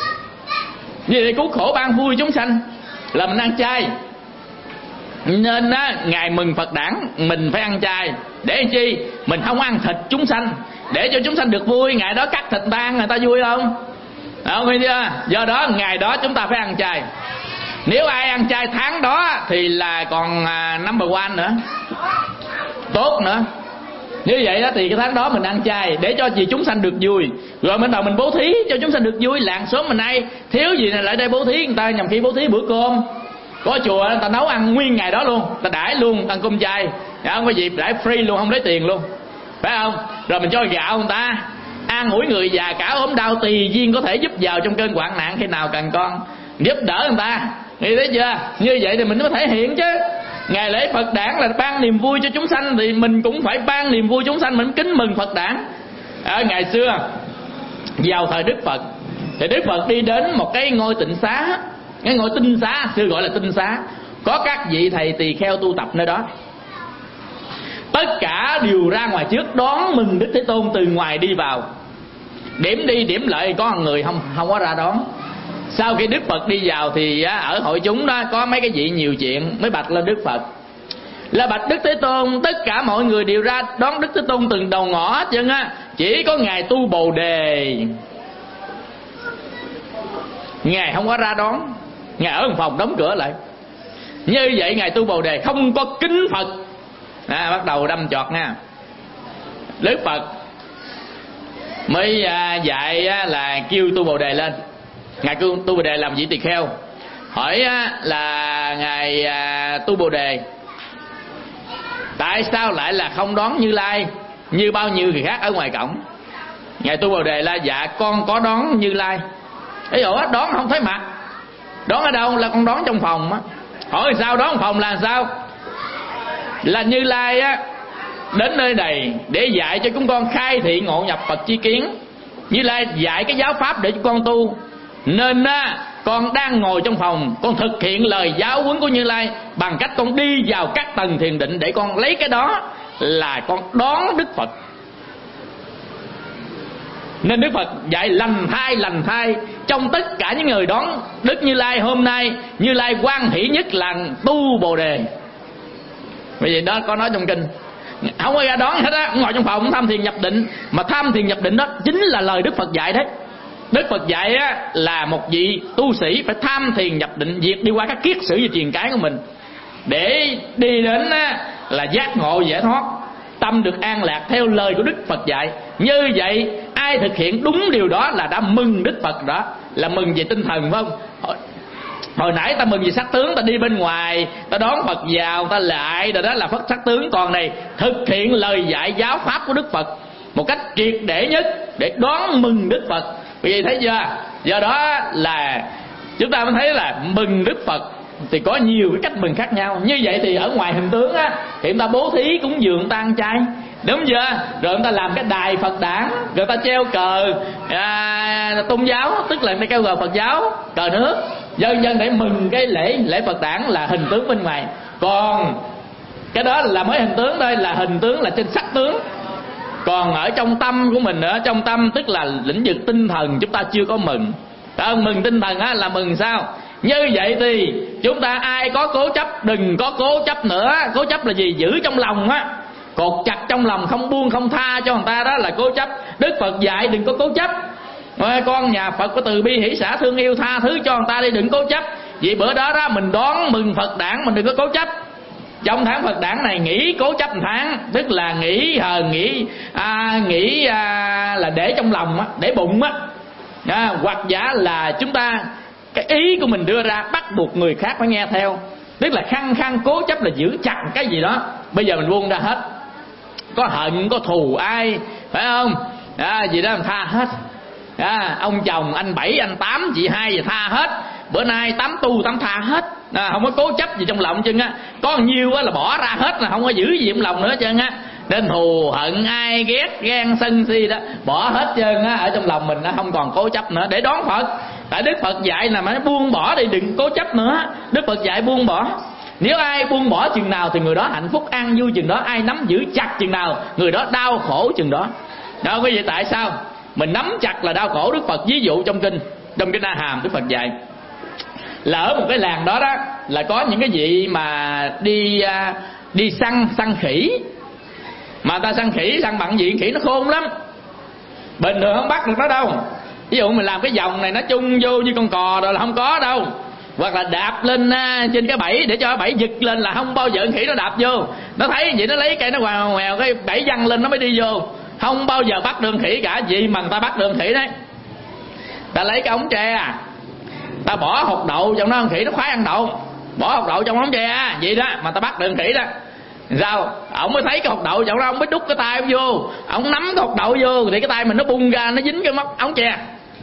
S2: Như vậy cứu khổ ban vui chúng sanh là mình ăn chay. Nên á, ngày mừng Phật đản mình phải ăn chay. Để làm chi? Mình không ăn thịt chúng sanh, để cho chúng sanh được vui. Ngày đó cắt thịt ta ăn, người ta vui không? Không nghe chưa? Do đó ngày đó chúng ta phải ăn chay. Nếu ai ăn chay tháng đó thì là còn à, number one nữa, tốt nữa. Như vậy đó thì cái tháng đó mình ăn chay để cho gì chúng sanh được vui. Rồi mình đầu mình bố thí cho chúng sanh được vui. Làng xóm mình ai thiếu gì này lại đây bố thí, người ta nhằm khi bố thí bữa cơm. Có chùa người ta nấu ăn nguyên ngày đó luôn, người ta đãi luôn, ăn cơm chay, không có dịp đãi free luôn, không lấy tiền luôn, phải không? Rồi mình cho gạo người ta, an ủi người già cả ốm đau tùy duyên có thể giúp vào trong cơn hoạn nạn khi nào cần con, giúp đỡ người ta. Nghĩ thấy chưa? Như vậy thì mình mới thể hiện chứ. Ngày lễ Phật đản là ban niềm vui cho chúng sanh, thì mình cũng phải ban niềm vui chúng sanh, mình kính mừng Phật đản. Ở ngày xưa vào thời Đức Phật thì Đức Phật đi đến một cái ngôi tịnh xá, cái ngôi tinh xá xưa gọi là tinh xá, có các vị thầy tỳ kheo tu tập nơi đó. tất cả đều ra ngoài trước đón mừng Đức Thế Tôn từ ngoài đi vào. Điểm đi điểm lại có người không không có ra đón. Sau khi Đức Phật đi vào thì ở hội chúng đó có mấy cái vị nhiều chuyện mới bạch lên Đức Phật là: bạch Đức Thế Tôn, tất cả mọi người đều ra đón Đức Thế Tôn từng đầu ngõ chân á, chỉ có ngài Tu Bồ Đề ngài không có ra đón, ngài ở phòng đóng cửa lại. Như vậy ngài Tu Bồ Đề không có kính Phật. À, bắt đầu đâm chọt nha. Đức Phật mới à, dạy à, là kêu Tu Bồ Đề lên. Ngài Tu Bồ Đề làm vị tỳ kheo, hỏi à, là ngài à, Tu Bồ Đề, tại sao lại là không đón Như Lai như bao nhiêu người khác ở ngoài cổng? Ngài Tu Bồ Đề là: dạ con có đón Như Lai. Ê dụ đón không thấy mặt. Đón ở đâu? Là con đón trong phòng á. Hỏi sao đón phòng là sao? Là Như Lai á đến nơi này để dạy cho chúng con khai thị ngộ nhập Phật chi kiến. Như Lai dạy cái giáo pháp để cho con tu, nên á con đang ngồi trong phòng, con thực hiện lời giáo huấn của Như Lai bằng cách con đi vào các tầng thiền định để con lấy cái đó là con đón Đức Phật. Nên Đức Phật dạy lành thai lành thai trong tất cả những người đón Đức Như Lai hôm nay. Như Lai hoan hỷ nhất là Tu Bồ Đề. Bởi vì đó có nói trong kinh, không có ra đón hết á, ngồi trong phòng tham thiền nhập định. Mà tham thiền nhập định đó chính là lời Đức Phật dạy đấy. Đức Phật dạy á, là một vị tu sĩ phải tham thiền nhập định, việc đi qua các kiết sử và truyền cái của mình để đi đến á, là giác ngộ giải thoát, tâm được an lạc theo lời của Đức Phật dạy. Như vậy ai thực hiện đúng điều đó là đã mừng Đức Phật, đó là mừng về tinh thần, phải không? Hồi, hồi nãy ta mừng về sắc tướng, ta đi bên ngoài ta đón Phật vào, ta lại rồi đó là Phật sắc tướng. Còn này thực hiện lời dạy giáo pháp của Đức Phật một cách triệt để nhất để đón mừng Đức Phật. Vì vậy thấy chưa? Do đó là chúng ta mới thấy là mừng Đức Phật thì có nhiều cái cách mừng khác nhau. Như vậy thì ở ngoài hình tướng á, thì chúng ta bố thí cúng dường, ta ăn chay, đúng chưa? Rồi chúng ta làm cái đài Phật đản, rồi ta treo cờ à, tôn giáo, tức là cái kêu cờ Phật giáo, cờ nước, dân dân để mừng cái lễ lễ Phật đản là hình tướng bên ngoài. Còn cái đó là mới hình tướng thôi, là hình tướng là trên sắc tướng. Còn ở trong tâm của mình, ở trong tâm tức là lĩnh vực tinh thần, chúng ta chưa có mừng. Đó, mừng tinh thần á, là mừng sao? Như vậy thì chúng ta ai có cố chấp đừng có cố chấp nữa. Cố chấp là gì? Giữ trong lòng á, cột chặt trong lòng, không buông không tha cho người ta, đó là cố chấp. Đức Phật dạy đừng có cố chấp. Con nhà Phật có từ bi hỷ xả thương yêu, tha thứ cho người ta đi, đừng cố chấp. Vì bữa đó đó mình đón mừng Phật đản, mình đừng có cố chấp. Trong tháng Phật đản này nghỉ cố chấp một tháng, tức là nghỉ hờn, nghỉ à, nghỉ à, là để trong lòng á, để bụng á, à, hoặc giả là chúng ta cái ý của mình đưa ra bắt buộc người khác phải nghe theo, tức là khăng khăng cố chấp là giữ chặt cái gì đó. Bây giờ mình buông ra hết, có hận có thù ai phải không, à, gì đó mình tha hết. À, ông chồng anh bảy anh tám chị hai gì tha hết, bữa nay tám tu tám tha hết, à, không có cố chấp gì trong lòng chân á. Có nhiều á là bỏ ra hết, là không có giữ gì trong lòng nữa chân á. Nên thù hận ai ghét ghen sân si đó bỏ hết trơn á, ở trong lòng mình nó không còn cố chấp nữa để đón Phật. Tại Đức Phật dạy là mà nó buông bỏ đi, đừng cố chấp nữa. Đức Phật dạy buông bỏ. Nếu ai buông bỏ chừng nào thì người đó hạnh phúc an vui chừng đó, ai nắm giữ chặt chừng nào người đó đau khổ chừng đó. Đó quý vị, tại sao mình nắm chặt là đau khổ? Đức Phật ví dụ trong kinh, trong kinh A Hàm Đức Phật dạy là ở một cái làng đó đó là có những cái vị mà đi đi săn săn khỉ, mà ta săn khỉ săn bằng gì? Khỉ nó khôn lắm, bình thường không bắt được nó đâu. Ví dụ mình làm cái vòng này nó chung vô như con cò rồi là không có đâu, hoặc là đạp lên trên cái bẫy để cho cái bẫy giật lên là không bao giờ khỉ nó đạp vô. Nó thấy vậy nó lấy cây nó ngoèo ngoèo cái bẫy văng lên nó mới đi vô, không bao giờ bắt được khỉ cả. Gì mà người ta bắt được khỉ đấy, ta lấy cái ống tre, ta bỏ hột đậu trong đó, con khỉ nó khoái ăn đậu, bỏ hột đậu trong ống tre vậy đó mà ta bắt được khỉ đó. Sao? Ông mới thấy cái hột đậu trong đó, ông mới đút cái tay ông vô, ông nắm cái hột đậu vô thì cái tay mình nó bung ra, nó dính cái móc ống tre.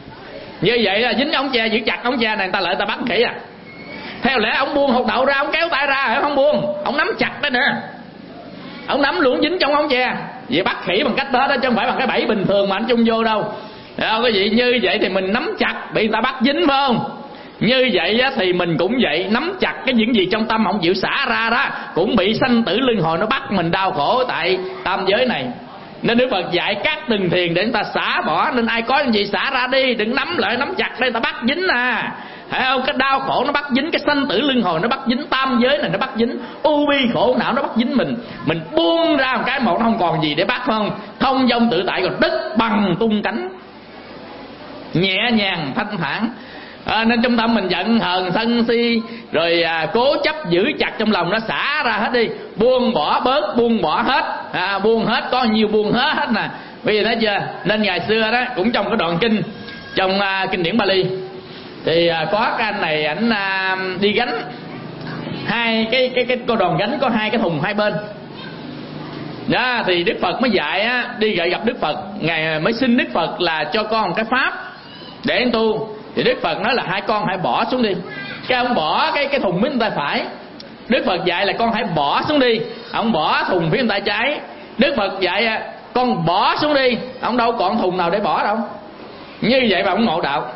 S2: Như vậy là dính ống tre, giữ chặt ống tre này, người ta lại ta bắt khỉ à. Theo lẽ ông buông hột đậu ra, ông kéo tay ra, không buông, ông nắm chặt đó nữa, ông nắm luôn dính trong ống tre. Vậy bắt khỉ bằng cách đó đó, chứ không phải bằng cái bẫy bình thường mà anh chung vô đâu. Đó, cái gì như vậy thì mình nắm chặt bị người ta bắt dính phải không? Như vậy á, thì mình cũng vậy, nắm chặt cái những gì trong tâm không chịu xả ra đó, cũng bị sanh tử luân hồi nó bắt mình đau khổ tại tam giới này. Nên Đức Phật dạy các từng thiền để người ta xả bỏ. Nên ai có những gì xả ra đi, đừng nắm lại nắm chặt đây, ta bắt dính à. Thấy không? Cái đau khổ nó bắt dính, cái sanh tử luân hồi nó bắt dính, tam giới này nó bắt dính, u bi khổ não nó bắt dính mình. Mình buông ra một cái một nó không còn gì để bắt, không? Thông dong tự tại, còn đất bằng tung cánh, nhẹ nhàng thanh thản. À, nên trong tâm mình giận hờn sân si rồi à, cố chấp giữ chặt trong lòng, nó xả ra hết đi, buông bỏ bớt, buông bỏ hết, à, buông hết, có nhiều buông hết hết nè. Bây giờ thấy chưa? Nên ngày xưa đó cũng trong cái đoạn kinh trong à, kinh điển Bali thì à, có cái anh này ảnh à, đi gánh hai cái cái cái con đòn gánh có hai cái thùng hai bên đó, thì Đức Phật mới dạy á, đi gặp gặp Đức Phật, ngài mới xin Đức Phật là cho con một cái pháp để anh tu. Thì Đức Phật nói là hai con hãy bỏ xuống đi. Cái ông bỏ cái cái thùng phía bên tay phải. Đức Phật dạy là con hãy bỏ xuống đi. Ông bỏ thùng phía bên tay trái. Đức Phật dạy con bỏ xuống đi. Ông đâu còn thùng nào để bỏ đâu. Như vậy mà ông ngộ đạo.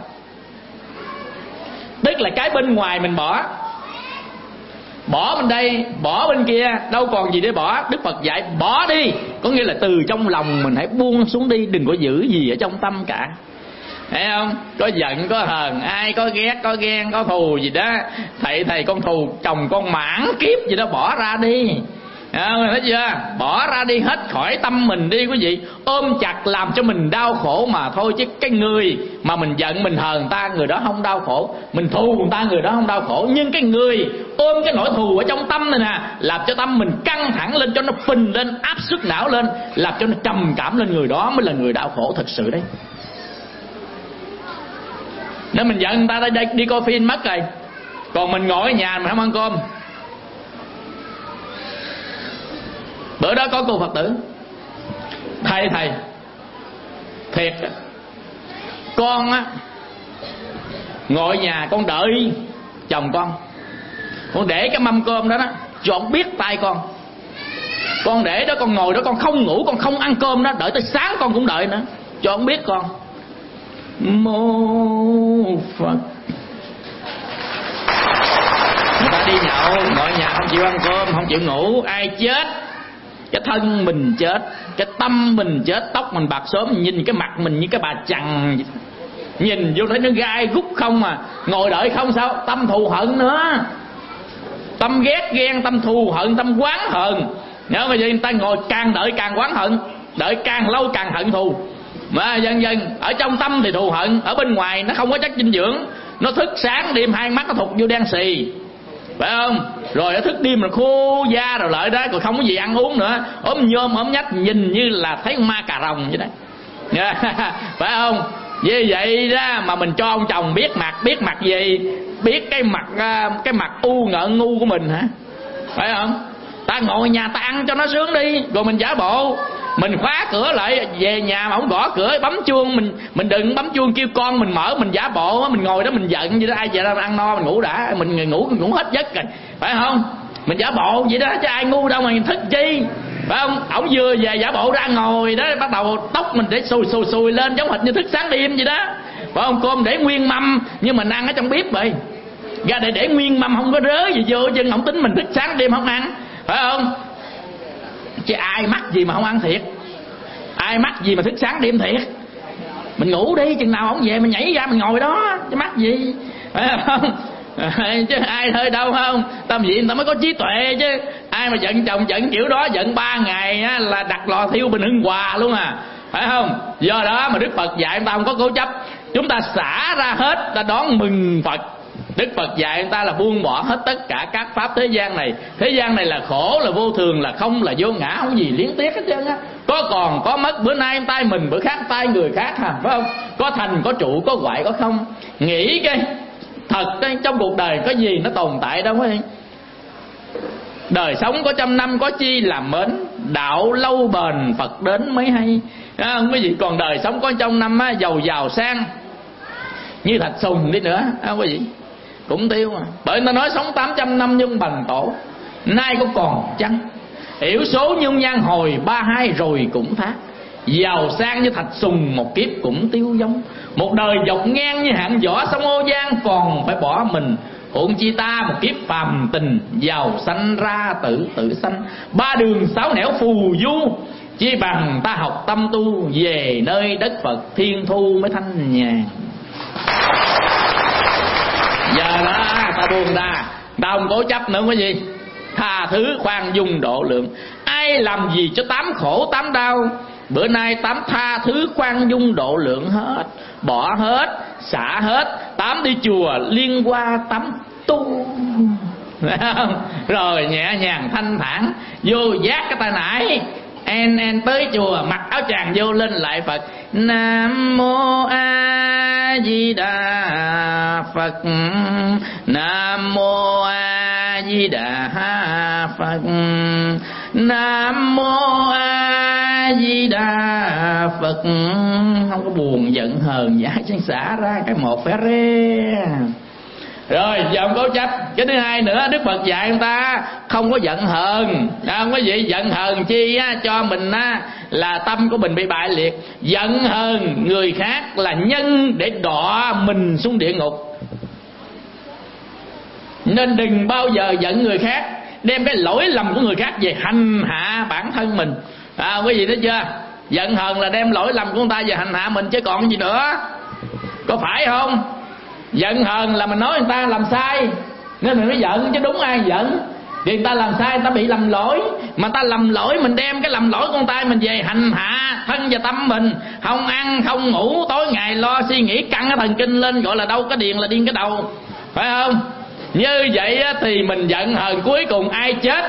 S2: Tức là cái bên ngoài mình bỏ, bỏ bên đây, bỏ bên kia, đâu còn gì để bỏ. Đức Phật dạy bỏ đi, có nghĩa là từ trong lòng mình hãy buông xuống đi, đừng có giữ gì ở trong tâm cả. Thấy không? Có giận, có hờn, ai có ghét, có ghen, có thù gì đó, thầy thầy con thù chồng con mãn kiếp gì đó, bỏ ra đi. À, thấy chưa? Bỏ ra đi hết khỏi tâm mình đi quý vị. Ôm chặt làm cho mình đau khổ mà thôi. Chứ cái người mà mình giận mình hờn ta, người đó không đau khổ. Mình thù người ta, người đó không đau khổ. Nhưng cái người ôm cái nỗi thù ở trong tâm này nè, làm cho tâm mình căng thẳng lên, cho nó phình lên, áp suất não lên, làm cho nó trầm cảm lên, người đó mới là người đau khổ thật sự đấy. Nên mình giận người ta đây đi coi phim mất rồi, còn mình ngồi ở nhà mình không ăn cơm. Bữa đó có cô Phật tử: Thầy thầy thiệt, con á ngồi nhà con đợi chồng con, con để cái mâm cơm đó đó cho ông biết tay con. Con để đó, con ngồi đó, con không ngủ, con không ăn cơm đó, đợi tới sáng con cũng đợi nữa, cho ông biết con. Mô Phật. Người ta đi nhậu, ngồi nhà không chịu ăn cơm, không chịu ngủ, ai chết? Cái thân mình chết, cái tâm mình chết, tóc mình bạc xốm, nhìn cái mặt mình như cái bà chằn, nhìn vô thấy nó gai gút không à. Ngồi đợi không sao, tâm thù hận nữa, tâm ghét ghen, tâm thù hận, tâm oán hận. Nhớ mà người ta ngồi càng đợi càng oán hận, đợi càng lâu càng hận thù. Mà dần dần ở trong tâm thì thù hận, ở bên ngoài nó không có chất dinh dưỡng, nó thức sáng đêm hai mắt nó thụt vô đen xì, phải không? Rồi nó thức đêm rồi khô da rồi lại đó, rồi không có gì ăn uống nữa, ốm nhôm ốm nhách, nhìn như là thấy con ma cà rồng vậy đấy. Phải không? Như vậy đó mà mình cho ông chồng biết mặt, biết mặt gì? Biết cái mặt cái mặt u ngợn ngu của mình hả? Phải không? Ta ngồi nhà ta ăn cho nó sướng đi, rồi mình giả bộ mình khóa cửa lại, về nhà mà không gõ cửa bấm chuông, mình mình đừng bấm chuông kêu con mình mở, mình giả bộ mình ngồi đó mình giận vậy đó. Ai về đó ăn no mình ngủ đã, mình ngủ mình ngủ hết giấc rồi, phải không? Mình giả bộ vậy đó chứ ai ngu đâu mà mình thức chi, phải không? Ổng vừa về giả bộ ra ngồi đó, bắt đầu tóc mình để xùi xùi xùi lên giống hệt như thức sáng đêm vậy đó, phải không? Cơm để nguyên mâm nhưng mà ăn ở trong bếp vậy, ra để để nguyên mâm không có rớ gì vô, chứ không tính mình thức sáng đêm không ăn, phải không? Chứ ai mắc gì mà không ăn thiệt, ai mắc gì mà thức sáng đêm thiệt. Mình ngủ đi, chừng nào ổng về mình nhảy ra mình ngồi đó, chứ mắc gì, phải không? Chứ ai thôi đâu, không? Tâm vị người ta mới có trí tuệ chứ. Ai mà giận chồng giận kiểu đó, giận ba ngày á, là đặt lò thiêu Bình Hưng Hòa luôn à, phải không? Do đó mà Đức Phật dạy người ta không có cố chấp, chúng ta xả ra hết, ta đón mừng Phật. Đức Phật dạy người ta là buông bỏ hết tất cả các pháp thế gian này. Thế gian này là khổ, là vô thường, là không, là vô ngã, không gì liếng tiếc hết trơn á. Có còn có mất, bữa nay tay mình bữa khác tay người khác hả, phải không? Có thành có trụ, có hoại có không. Nghĩ cái thật cái trong cuộc đời có gì nó tồn tại đâu ấy. Đời sống có trăm năm có chi làm mến, đạo lâu bền Phật đến mới hay. À, không có gì, còn đời sống có trăm năm á, giàu giàu sang như thạch sùng đi nữa, không có gì cũng tiêu mà. Bởi người ta nói sống tám trăm năm nhưng bằng tổ, nay có còn chăng? Hiểu số nhung nhan hồi ba hai rồi cũng thác. giàu sang như thạch sùng, một kiếp cũng tiêu vong. Một đời dọc ngang như hạng võ sông Ô Giang, còn phải bỏ mình. Huống chi ta một kiếp phàm tình, giàu sanh ra tử tử sanh. Ba đường sáu nẻo phù du, chi bằng ta học tâm tu, về nơi đất Phật thiên thu mới thanh nhàn. Giờ đó ta buông ra, ta không cố chấp nữa cái gì. Tha thứ khoan dung độ lượng. Ai làm gì cho tám khổ tám đau, bữa nay tám tha thứ khoan dung độ lượng hết. Bỏ hết, xả hết. Tám đi chùa liên qua tám tu. Rồi nhẹ nhàng thanh thản vô giác cái tay nải. En en tới chùa mặc áo choàng vô lên lại Phật. Nam mô A Di Đà Phật. Nam mô A Di Đà Phật. Nam mô A Di Đà Phật. Không có buồn giận hờn giả chân xả ra cái một phé rê. Rồi giờ không cố chấp. Cái thứ hai nữa, Đức Phật dạy người ta không có giận hờn. Không có gì giận hờn chi á, cho mình á, là tâm của mình bị bại liệt. Giận hờn người khác là nhân để đọa mình xuống địa ngục. Nên đừng bao giờ giận người khác, đem cái lỗi lầm của người khác về hành hạ bản thân mình. À, quý vị thấy chưa? Giận hờn là đem lỗi lầm của người ta về hành hạ mình chứ còn gì nữa. Có phải không? Giận hờn là mình nói người ta làm sai nên mình mới giận, chứ đúng ai giận. Thì người ta làm sai, người ta bị lầm lỗi, mà ta lầm lỗi mình đem cái lầm lỗi của người ta mình về hành hạ thân và tâm mình. Không ăn không ngủ, tối ngày lo suy nghĩ, căng cái thần kinh lên, gọi là đâu có điền là điên cái đầu, phải không? Như vậy thì mình giận hờn cuối cùng ai chết?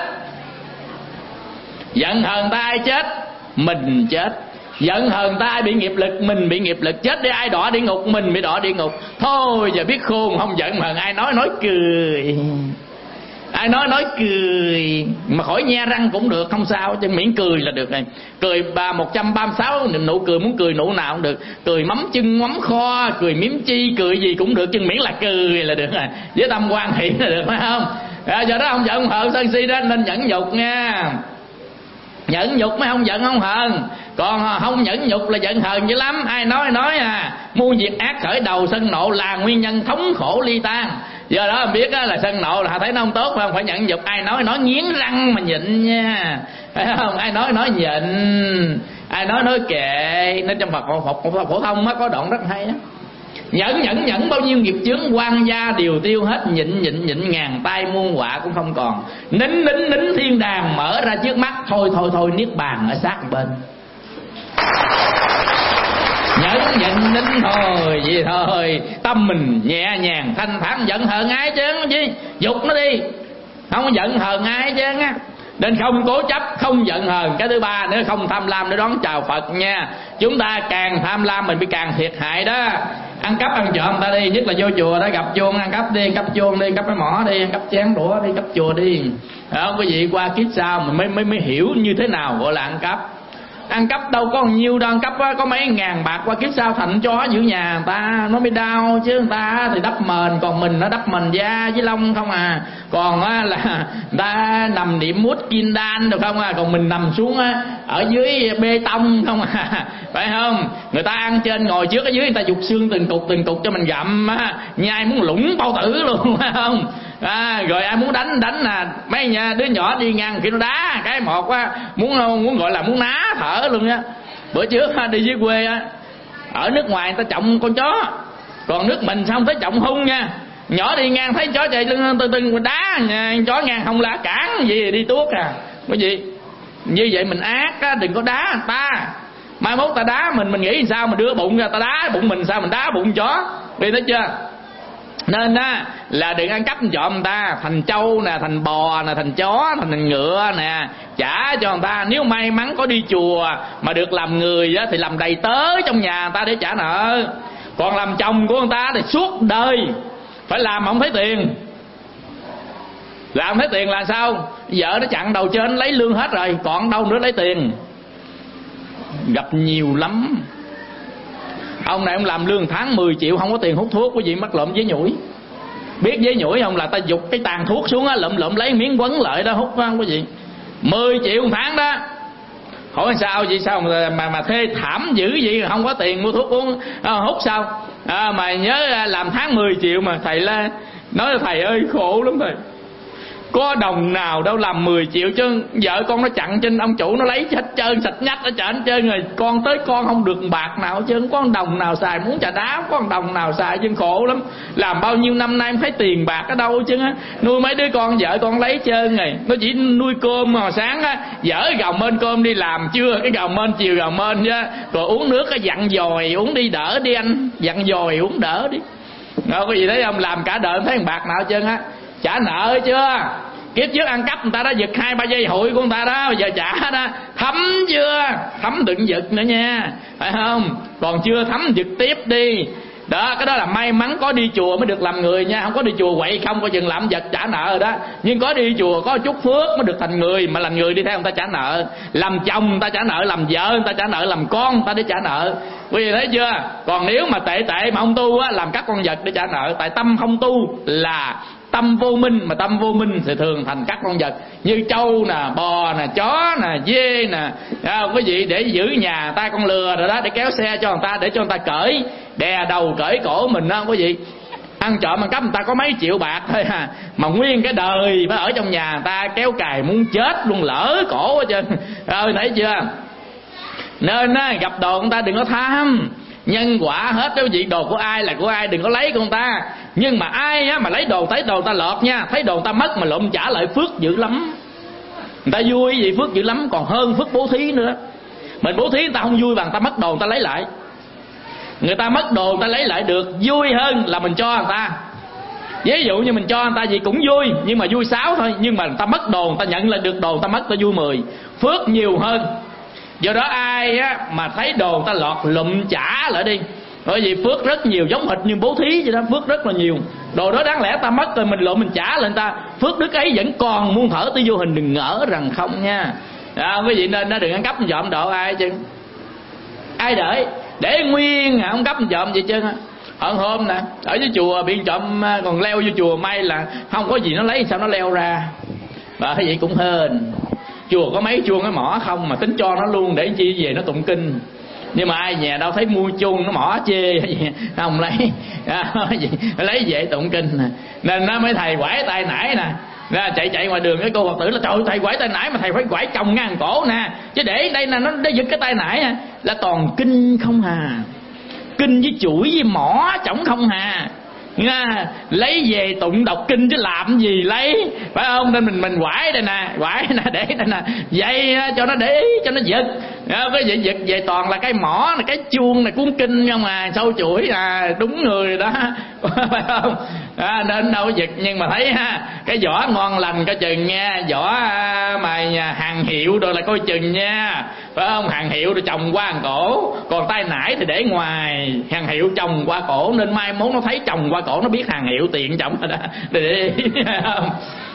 S2: Giận hờn ta ai chết? Mình chết. Giận hờn ta ai bị nghiệp lực? Mình bị nghiệp lực. Chết để ai đọa địa ngục? Mình bị đọa địa ngục. Thôi giờ biết khôn, không giận hờn. Ai nói nói cười, ai nói nói cười, mà khỏi nhe răng cũng được, không sao, chứ miễn cười là được này. Cười ba một trăm ba mươi sáu nụ cười, muốn cười nụ nào cũng được. Cười mắm chân mắm kho, cười miếm chi, cười gì cũng được, chứ miễn là cười là được rồi. Với tâm quan hệ là được, phải không? À, do đó không giận hờn sân si đó nên nhẫn nhục nha. Nhẫn nhục mới không giận không hờn. Còn không nhẫn nhục là giận hờn dữ lắm. Ai nói nói à, muôn việc ác khởi đầu, sân nộ là nguyên nhân thống khổ ly tan. Do đó mình biết là sân nộ là thấy nó không tốt, phải không? Phải nhẫn nhục. Ai nói nói nghiến răng mà nhịn nha, phải không? Ai nói nói nhịn, ai nói nói kệ. Nên trong Phật phổ thông có đoạn rất hay á: nhẫn nhẫn nhẫn bao nhiêu nghiệp chướng, quan gia đều tiêu hết. Nhịn nhịn nhịn ngàn tai muôn họa cũng không còn. Nín nín nín thiên đàng mở ra trước mắt. Thôi thôi thôi niết bàn ở sát bên. Nhẫn nhịn nín thôi vậy thôi. Tâm mình nhẹ nhàng thanh thản. Giận hờn ai chứ chứ dục nó đi, không có giận hờn ai chứ á. Nên không cố chấp, không giận hờn. Cái thứ ba nữa, không tham lam để đón chào Phật nha. Chúng ta càng tham lam mình bị càng thiệt hại đó. Ăn cắp ăn trộm ta đi, nhất là vô chùa đó, gặp chuông ăn cắp đi, cắp chuông đi, cắp cái mỏ đi, cắp chén đũa đi, cắp chùa đi. Đó, quý vị qua kiếp sau mình mới mới mới hiểu như thế nào gọi là ăn cắp. Ăn cắp đâu có nhiều đâu, ăn cắp á, có mấy ngàn bạc, qua kiếp sau thành chó giữ nhà người ta nó mới đau chứ. Người ta thì đắp mền, còn mình nó đắp mền da với lông không à. Còn á là người ta nằm niệm mút kim đan được không à, còn mình nằm xuống á ở dưới bê tông không à, phải không? Người ta ăn trên ngồi trước, ở dưới người ta dục xương từng cục từng cục cho mình gặm á, nhai muốn lủng bao tử luôn, phải không? À, rồi ai muốn đánh đánh là mấy nhà đứa nhỏ đi ngang khi nó đá cái một á, muốn muốn gọi là muốn ná thở luôn á. Bữa trước đi dưới quê á, ở nước ngoài người ta trọng con chó, còn nước mình sao không thấy trọng hung nha. Nhỏ đi ngang thấy chó chạy lưng từ từ đá nhà, chó ngang không la cản gì đi tuốt à. Cái gì như vậy mình ác á, đừng có đá người ta. Mai mốt ta đá mình, mình nghĩ sao mình đưa bụng ra ta đá bụng mình, sao mình đá bụng chó, đi thấy chưa? Nên á là đừng ăn cắp trộm người ta. Thành trâu nè, thành bò nè, thành chó, thành ngựa nè, trả cho người ta. Nếu may mắn có đi chùa mà được làm người á, thì làm đầy tớ trong nhà người ta để trả nợ. Còn làm chồng của người ta thì suốt đời phải làm mà không thấy tiền. Làm không thấy tiền là sao? Vợ nó chặn đầu trên lấy lương hết rồi, còn đâu nữa lấy tiền. Gặp nhiều lắm. Ông này ông làm lương tháng mười triệu không có tiền hút thuốc, quý vị mắc lộn giấy nhủi. Biết giấy nhủi không? Là ta giục cái tàn thuốc xuống á, lụm lụm lấy miếng quấn lợi đó hút, phải không quý vị? Mười triệu một tháng đó. Hỏi sao vậy, sao mà mà, mà thê thảm dữ vậy, không có tiền mua thuốc uống à, hút sao à, mà nhớ làm tháng mười triệu mà thầy la nói là thầy ơi khổ lắm thầy, có đồng nào đâu làm mười triệu chứ vợ con nó chặn trên ông chủ nó lấy hết trơn, sạch nhách ở chợ hết trơn rồi, con tới con không được bạc nào chứ, có đồng nào xài, muốn trà đá có đồng nào xài chứ, khổ lắm. Làm bao nhiêu năm nay em thấy tiền bạc ở đâu chứ, nuôi mấy đứa con vợ con lấy trơn rồi, nó chỉ nuôi cơm mà sáng á dở gào mên cơm đi làm, trưa cái gào mên chiều gào mên chứ, rồi uống nước cái dặn dòi uống đi đỡ đi anh, dặn dòi uống đỡ đi. Đâu có gì thấy không, làm cả đời thấy bạc nào trơn á. Trả nợ chưa, kiếp trước ăn cắp người ta đã giật hai ba giây hụi của người ta đó, giờ trả đó. Thấm chưa, thấm đừng giật nữa nha, phải không? Còn chưa thấm giật tiếp đi đó. Cái đó là may mắn có đi chùa mới được làm người nha, không có đi chùa quậy không có chừng làm vật trả nợ rồi đó. Nhưng có đi chùa có chút phước mới được thành người, mà làm người đi theo người ta trả nợ, làm chồng người ta trả nợ, làm vợ người ta trả nợ, làm con người ta để trả nợ. Quý vị thấy chưa? Còn nếu mà tệ tệ mà không tu á, làm các con vật để trả nợ. Tại tâm không tu là tâm vô minh, mà tâm vô minh thì thường thành các con vật như trâu nè, bò nè, chó nè, dê nè, à, quý vị để giữ nhà ta, con lừa rồi đó, để kéo xe cho người ta, để cho người ta cởi đè đầu cởi cổ mình đó quý vị. Ăn trộm ăn cắp người ta có mấy triệu bạc thôi à, mà nguyên cái đời phải ở trong nhà người ta kéo cài muốn chết luôn, lỡ cổ hết trơn. Rồi thấy chưa? Nên á, gặp đồ người ta đừng có tham, nhân quả hết đó quý vị, đồ của ai là của ai, đừng có lấy của người ta. Nhưng mà ai á mà lấy đồ, thấy đồ người ta lọt nha, thấy đồ người ta mất mà lụm trả lại phước dữ lắm. Người ta vui vậy phước dữ lắm, còn hơn phước bố thí nữa. Mình bố thí người ta không vui bằng người ta mất đồ người ta lấy lại. Người ta mất đồ người ta lấy lại được vui hơn là mình cho người ta. Ví dụ như mình cho người ta gì cũng vui, nhưng mà vui sáu thôi. Nhưng mà người ta mất đồ, người ta nhận lại được đồ người ta mất, ta vui mười, phước nhiều hơn. Do đó ai á mà thấy đồ người ta lọt lụm trả lại đi, bởi vì phước rất nhiều, giống hệt như bố thí vậy đó, phước rất là nhiều. Đồ đó đáng lẽ ta mất rồi mình lụm mình trả lại người ta, phước đức ấy vẫn còn muôn thở tới vô hình, đừng ngỡ rằng không nha. Đó, quý vị nên nó đừng ăn cắp trộm độ ai chứ. Ai để để nguyên không cắp trộm vậy chứ. Hơn hôm nè, ở dưới chùa bị trộm còn leo vô chùa, may là không có gì nó lấy, sao nó leo ra. Và vậy cũng hên. Chùa có mấy chuông cái mỏ không mà tính cho nó luôn, để chi về nó tụng kinh. Nhưng mà ai nhà đâu thấy mua chuông nó mỏ chê không lấy à, lấy về tụng kinh. Nên nó mấy thầy quải tay nải nè, ra chạy chạy ngoài đường cái cô Phật tử là trời ơi, thầy quải tay nải mà thầy phải quải chồng ngang cổ nè, chứ để đây là nó để giật cái tay nải là toàn kinh không hà, kinh với chuỗi với mỏ chổng không hà. Nha, lấy về tụng đọc kinh chứ làm gì lấy, phải không? Nên mình mình quải đây nè, quải nè, để đây nè, vậy cho nó để ý, cho nó giật. Cái vậy giật về toàn là cái mỏ này, cái chuông này, cuốn kinh nhưng mà sâu chuỗi là đúng người đó, phải không? À, nên đâu có giật, nhưng mà thấy ha, cái vỏ ngon lành coi chừng nha, vỏ mà hàng hiệu rồi là coi chừng nha, phải không? Hàng hiệu rồi chồng qua hàng cổ, còn tay nải thì để ngoài, hàng hiệu chồng qua cổ, nên mai mốt nó thấy chồng qua cổ nó biết hàng hiệu tiền chồng rồi đó, để không?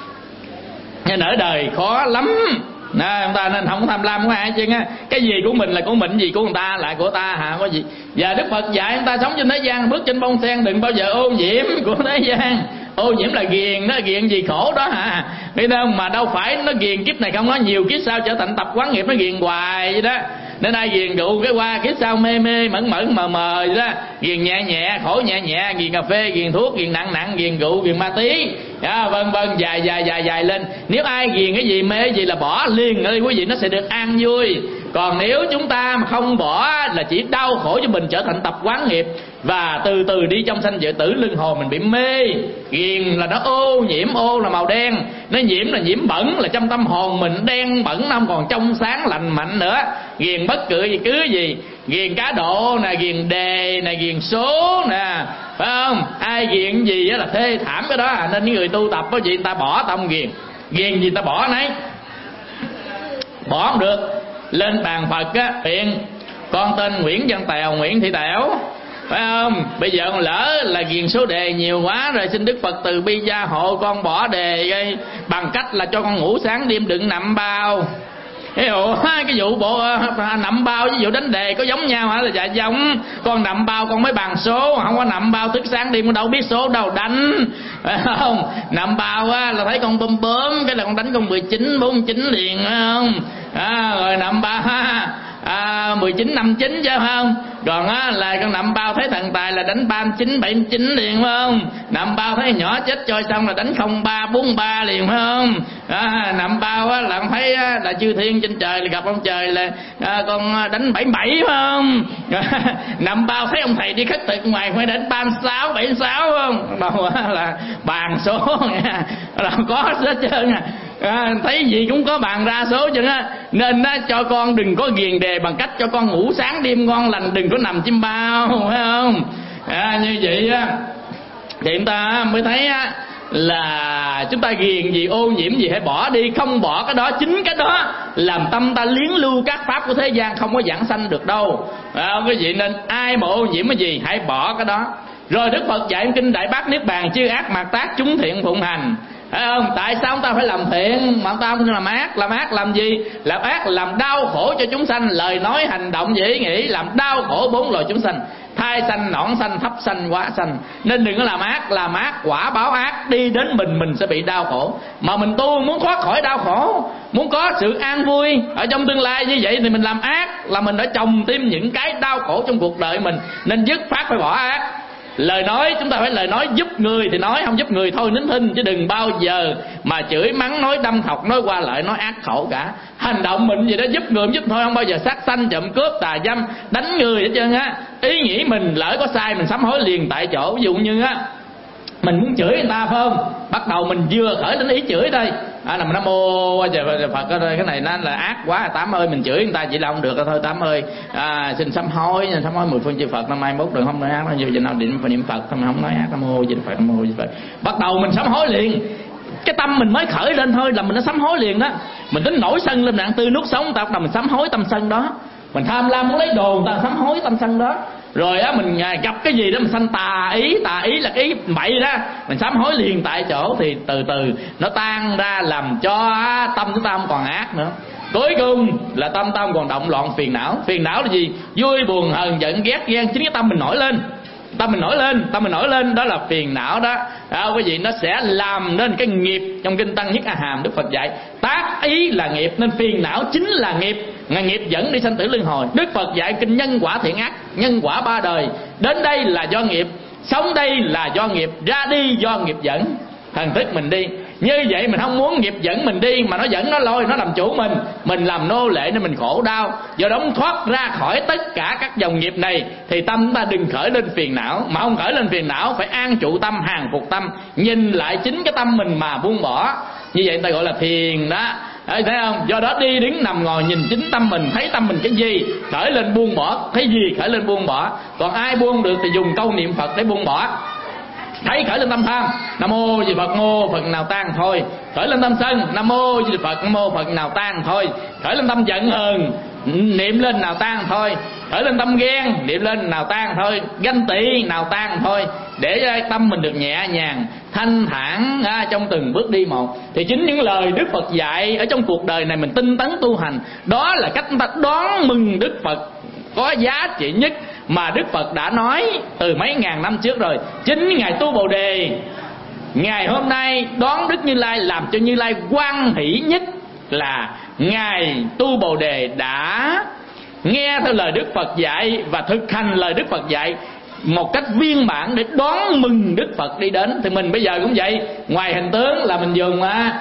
S2: Nên ở đời khó lắm. Nè, người ta nên không tham lam của ai chứ á, cái gì của mình là của mình, gì của người ta là của ta hả, có gì. Và Đức Phật dạy người ta sống trên thế gian, bước trên bông sen đừng bao giờ ô nhiễm của thế gian. Ô nhiễm là ghiền đó, ghiền gì khổ đó hả, biết không? Mà đâu phải nó ghiền kiếp này không, nó nhiều kiếp sau trở thành tập quán nghiệp, nó ghiền hoài vậy đó. Nên ai ghiền rượu cái qua kiếp sau mê mê mẫn mẫn mờ mờ vậy đó, ghiền nhẹ nhẹ khổ nhẹ nhẹ, ghiền cà phê, ghiền thuốc, ghiền nặng nặng, ghiền rượu, ghiền ma tí, à, vân vân, dài dài dài dài lên. Nếu ai ghiền cái gì mê cái gì là bỏ liền ở đây quý vị, nó sẽ được an vui. Còn nếu chúng ta mà không bỏ là chỉ đau khổ cho mình, trở thành tập quán nghiệp, và từ từ đi trong sanh vệ tử luân hồi mình bị mê. Ghiền là nó ô nhiễm, ô là màu đen, nó nhiễm là nhiễm bẩn, là trong tâm hồn mình đen bẩn, nó không còn trong sáng lành mạnh nữa. Ghiền bất cứ gì cứ gì, ghiền cá độ nè, ghiền đề nè, ghiền số nè, phải không? Ai ghiền gì đó là thê thảm cái đó à. Nên những người tu tập có gì người ta bỏ tâm ghiền, ghiền gì ta bỏ nấy, bỏ không được. Lên bàn Phật á, hiện con tên Nguyễn Văn Tèo, Nguyễn Thị Tẻo, phải không? Bây giờ con lỡ là ghiền số đề nhiều quá rồi, xin Đức Phật từ bi gia hộ con bỏ đề, bằng cách là cho con ngủ sáng đêm đừng nằm bao. Ví dụ cái vụ bộ nặm bao với vụ đánh đề có giống nhau hả? Là dạ giống. Con nặm bao con mới bằng số, không có nặm bao thức sáng đêm con đâu biết số đâu đánh, phải không? Nặm bao á là thấy con bơm bướm cái là con đánh con mười chín bốn chín liền, phải không? À, rồi nặm bao à, mười chín năm chín chứ không? Còn á là con nặm bao thấy thằng tài là đánh ba chín bảy chín liền, phải không? Nặm bao thấy nhỏ chết trôi xong là đánh không ba bốn ba liền, phải không? À, nặm bao á là con thấy á, là chư thiên trên trời là gặp ông trời là à, con đánh bảy bảy, phải không? À, nặm bao thấy ông thầy đi khất thực ngoài phải đánh ba sáu bảy sáu, phải không? Đầu á là bàn số nha, là có hết trơn à. À, thấy gì cũng có bàn ra số chứ á, nên á, cho con đừng có ghiền đề bằng cách cho con ngủ sáng đêm ngon lành, đừng có nằm chim bao, phải không? À, như vậy á thì chúng ta mới thấy á là chúng ta ghiền gì ô nhiễm gì hãy bỏ đi, không bỏ cái đó, chính cái đó làm tâm ta liến lưu các pháp của thế gian, không có giảng sanh được đâu. À, cái gì nên ai mà ô nhiễm cái gì hãy bỏ cái đó. Rồi Đức Phật dạy kinh Đại Bát Niết Bàn, chư ác mạt tác chúng thiện phụng hành. Thấy không? Tại sao chúng ta phải làm thiện mà chúng ta không làm ác? Làm ác làm gì? Làm ác làm đau khổ cho chúng sanh, lời nói hành động dễ nghĩ làm đau khổ bốn loài chúng sanh, thai sanh, nõn sanh, thấp sanh, hóa sanh. Nên đừng có làm ác, làm ác quả báo ác đi đến mình, mình sẽ bị đau khổ. Mà mình tu muốn thoát khỏi đau khổ, muốn có sự an vui ở trong tương lai như vậy thì mình làm ác là mình đã trồng thêm những cái đau khổ trong cuộc đời mình. Nên dứt phát phải bỏ ác. Lời nói chúng ta phải lời nói giúp người thì nói, không giúp người thôi nín thinh, chứ đừng bao giờ mà chửi mắng, nói đâm thọc, nói qua lại, nói ác khẩu cả. Hành động mình gì đó giúp người, không giúp thôi, không bao giờ sát sanh, trộm cướp, tà dâm, đánh người hết trơn á. Ý nghĩ mình lỡ có sai mình sám hối liền tại chỗ. Ví dụ như á mình muốn chửi người ta, phải không? Bắt đầu mình vừa khởi đến ý chửi thôi, à, nằm Nam Mô Phật, cái này nó là ác quá, Tám ơi mình chửi người ta chỉ là không được thôi, Tám ơi à, xin sám hối, sám hối mười phương chư Phật, năm mai mốt đừng không nói ác, giờ giờ nào định phải niệm Phật, không không nói ác, Nam Mô Di Phật, Nam Mô Di Phật. Bắt đầu mình sám hối liền, cái tâm mình mới khởi lên thôi là mình đã sám hối liền đó. Mình tính nổi sân lên nạn tư nuốt sống, ta bắt đầu mình sám hối tâm sân đó. Mình tham lam muốn lấy đồ người ta, sám hối tâm sân đó. Rồi á mình gặp cái gì đó mình sanh tà ý, tà ý là cái ý bậy đó, mình sám hối liền tại chỗ thì từ từ nó tan ra, làm cho tâm chúng ta không còn ác nữa. Cuối cùng là tâm ta không còn động loạn phiền não. Phiền não là gì? Vui buồn hờn giận ghét ghen, chính cái tâm mình nổi lên. Tâm mình nổi lên, tâm mình nổi lên đó là phiền não đó. À, cái gì nó sẽ làm nên cái nghiệp. Trong kinh Tăng Nhất A Hàm Đức Phật dạy tác ý là nghiệp, nên phiền não chính là nghiệp, là nghiệp dẫn đi sanh tử luân hồi. Đức Phật dạy kinh nhân quả thiện ác, nhân quả ba đời. Đến đây là do nghiệp, sống đây là do nghiệp, ra đi do nghiệp dẫn. Thần thức mình đi như vậy, mình không muốn nghiệp dẫn mình đi mà nó dẫn nó lôi, nó làm chủ mình, mình làm nô lệ nên mình khổ đau. Do đó muốn thoát ra khỏi tất cả các dòng nghiệp này thì tâm chúng ta đừng khởi lên phiền não. Mà không khởi lên phiền não phải an trụ tâm, hàng phục tâm, nhìn lại chính cái tâm mình mà buông bỏ. Như vậy người ta gọi là thiền đó. Thấy không? Do đó đi đứng nằm ngồi nhìn chính tâm mình, thấy tâm mình cái gì khởi lên buông bỏ, thấy gì khởi lên buông bỏ. Còn ai buông được thì dùng câu niệm Phật để buông bỏ. Thấy khởi lên tâm tham, Nam Mô Di Phật, Nam Mô Phật nào tan thôi. Khởi lên tâm sân, Nam Mô Di Phật, Nam Mô Phật nào tan thôi. Khởi lên tâm giận hờn, niệm lên nào tan thôi. Khởi lên tâm ghen, niệm lên nào tan thôi. Ganh tị nào tan thôi. Để tâm mình được nhẹ nhàng, thanh thản à, trong từng bước đi một. Thì chính những lời Đức Phật dạy ở trong cuộc đời này mình tinh tấn tu hành, đó là cách chúng ta đón mừng Đức Phật có giá trị nhất mà Đức Phật đã nói từ mấy ngàn năm trước rồi. Chính Ngài Tu Bồ Đề ngày hôm nay đón Đức Như Lai, làm cho Như Lai hoan hỷ nhất là Ngài Tu Bồ Đề đã nghe theo lời Đức Phật dạy và thực hành lời Đức Phật dạy một cách viên mãn để đón mừng Đức Phật đi đến. Thì mình bây giờ cũng vậy, ngoài hình tướng là mình dùng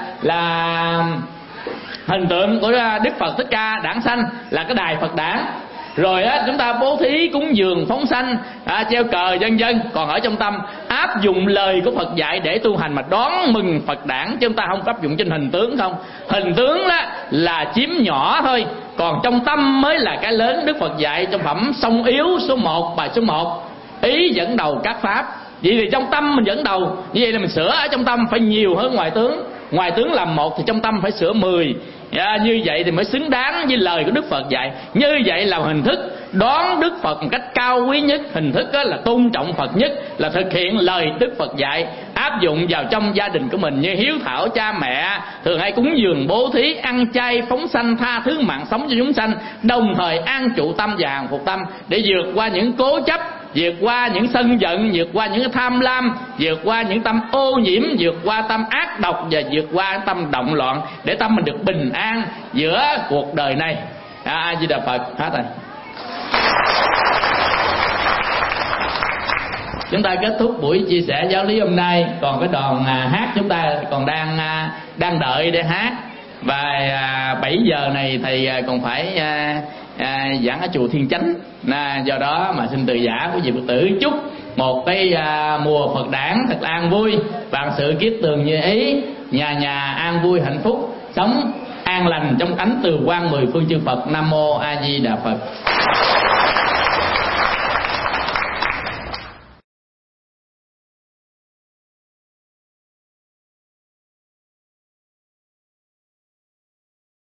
S2: là hình tượng của Đức Phật Thích Ca đản sanh là cái đài Phật đản. Rồi á chúng ta bố thí cúng dường phóng sanh, à, treo cờ vân vân. Còn ở trong tâm áp dụng lời của Phật dạy để tu hành mà đón mừng Phật đản, chứ chúng ta không áp dụng trên hình tướng không. Hình tướng đó là chiếm nhỏ thôi, còn trong tâm mới là cái lớn. Đức Phật dạy trong phẩm Song Yếu số một, bài số một, ý dẫn đầu các pháp. Vậy thì trong tâm mình dẫn đầu, như vậy là mình sửa ở trong tâm phải nhiều hơn ngoài tướng. Ngoài tướng làm một thì trong tâm phải sửa mười. À, như vậy thì mới xứng đáng với lời của Đức Phật dạy. Như vậy là hình thức đón Đức Phật một cách cao quý nhất. Hình thức là tôn trọng Phật nhất, là thực hiện lời Đức Phật dạy, áp áp dụng vào trong gia đình của mình, như hiếu thảo cha mẹ, thường hay cúng dường bố thí, ăn chay phóng sanh, tha thứ mạng sống cho chúng sanh, đồng thời an trụ tâm và hàng phục tâm để vượt qua những cố chấp, vượt qua những sân giận, vượt qua những tham lam, vượt qua những tâm ô nhiễm, vượt qua tâm ác độc và vượt qua tâm động loạn, để tâm mình được bình an giữa cuộc đời này. A Di Đà Phật. Hết rồi. Chúng ta kết thúc buổi chia sẻ giáo lý hôm nay. Còn cái đoàn à, hát chúng ta còn đang à, đang đợi để hát. Và à, bảy giờ này thầy à, còn phải à, à, giảng ở chùa Thiên Chánh. À, do đó mà xin từ giả của vị Phật tử chúc một cái à, mùa Phật đản thật an vui, vạn sự kiết tường như ý, nhà nhà an vui hạnh phúc, sống an lành trong ánh từ quang mười phương chư Phật. Nam mô A Di Đà Phật.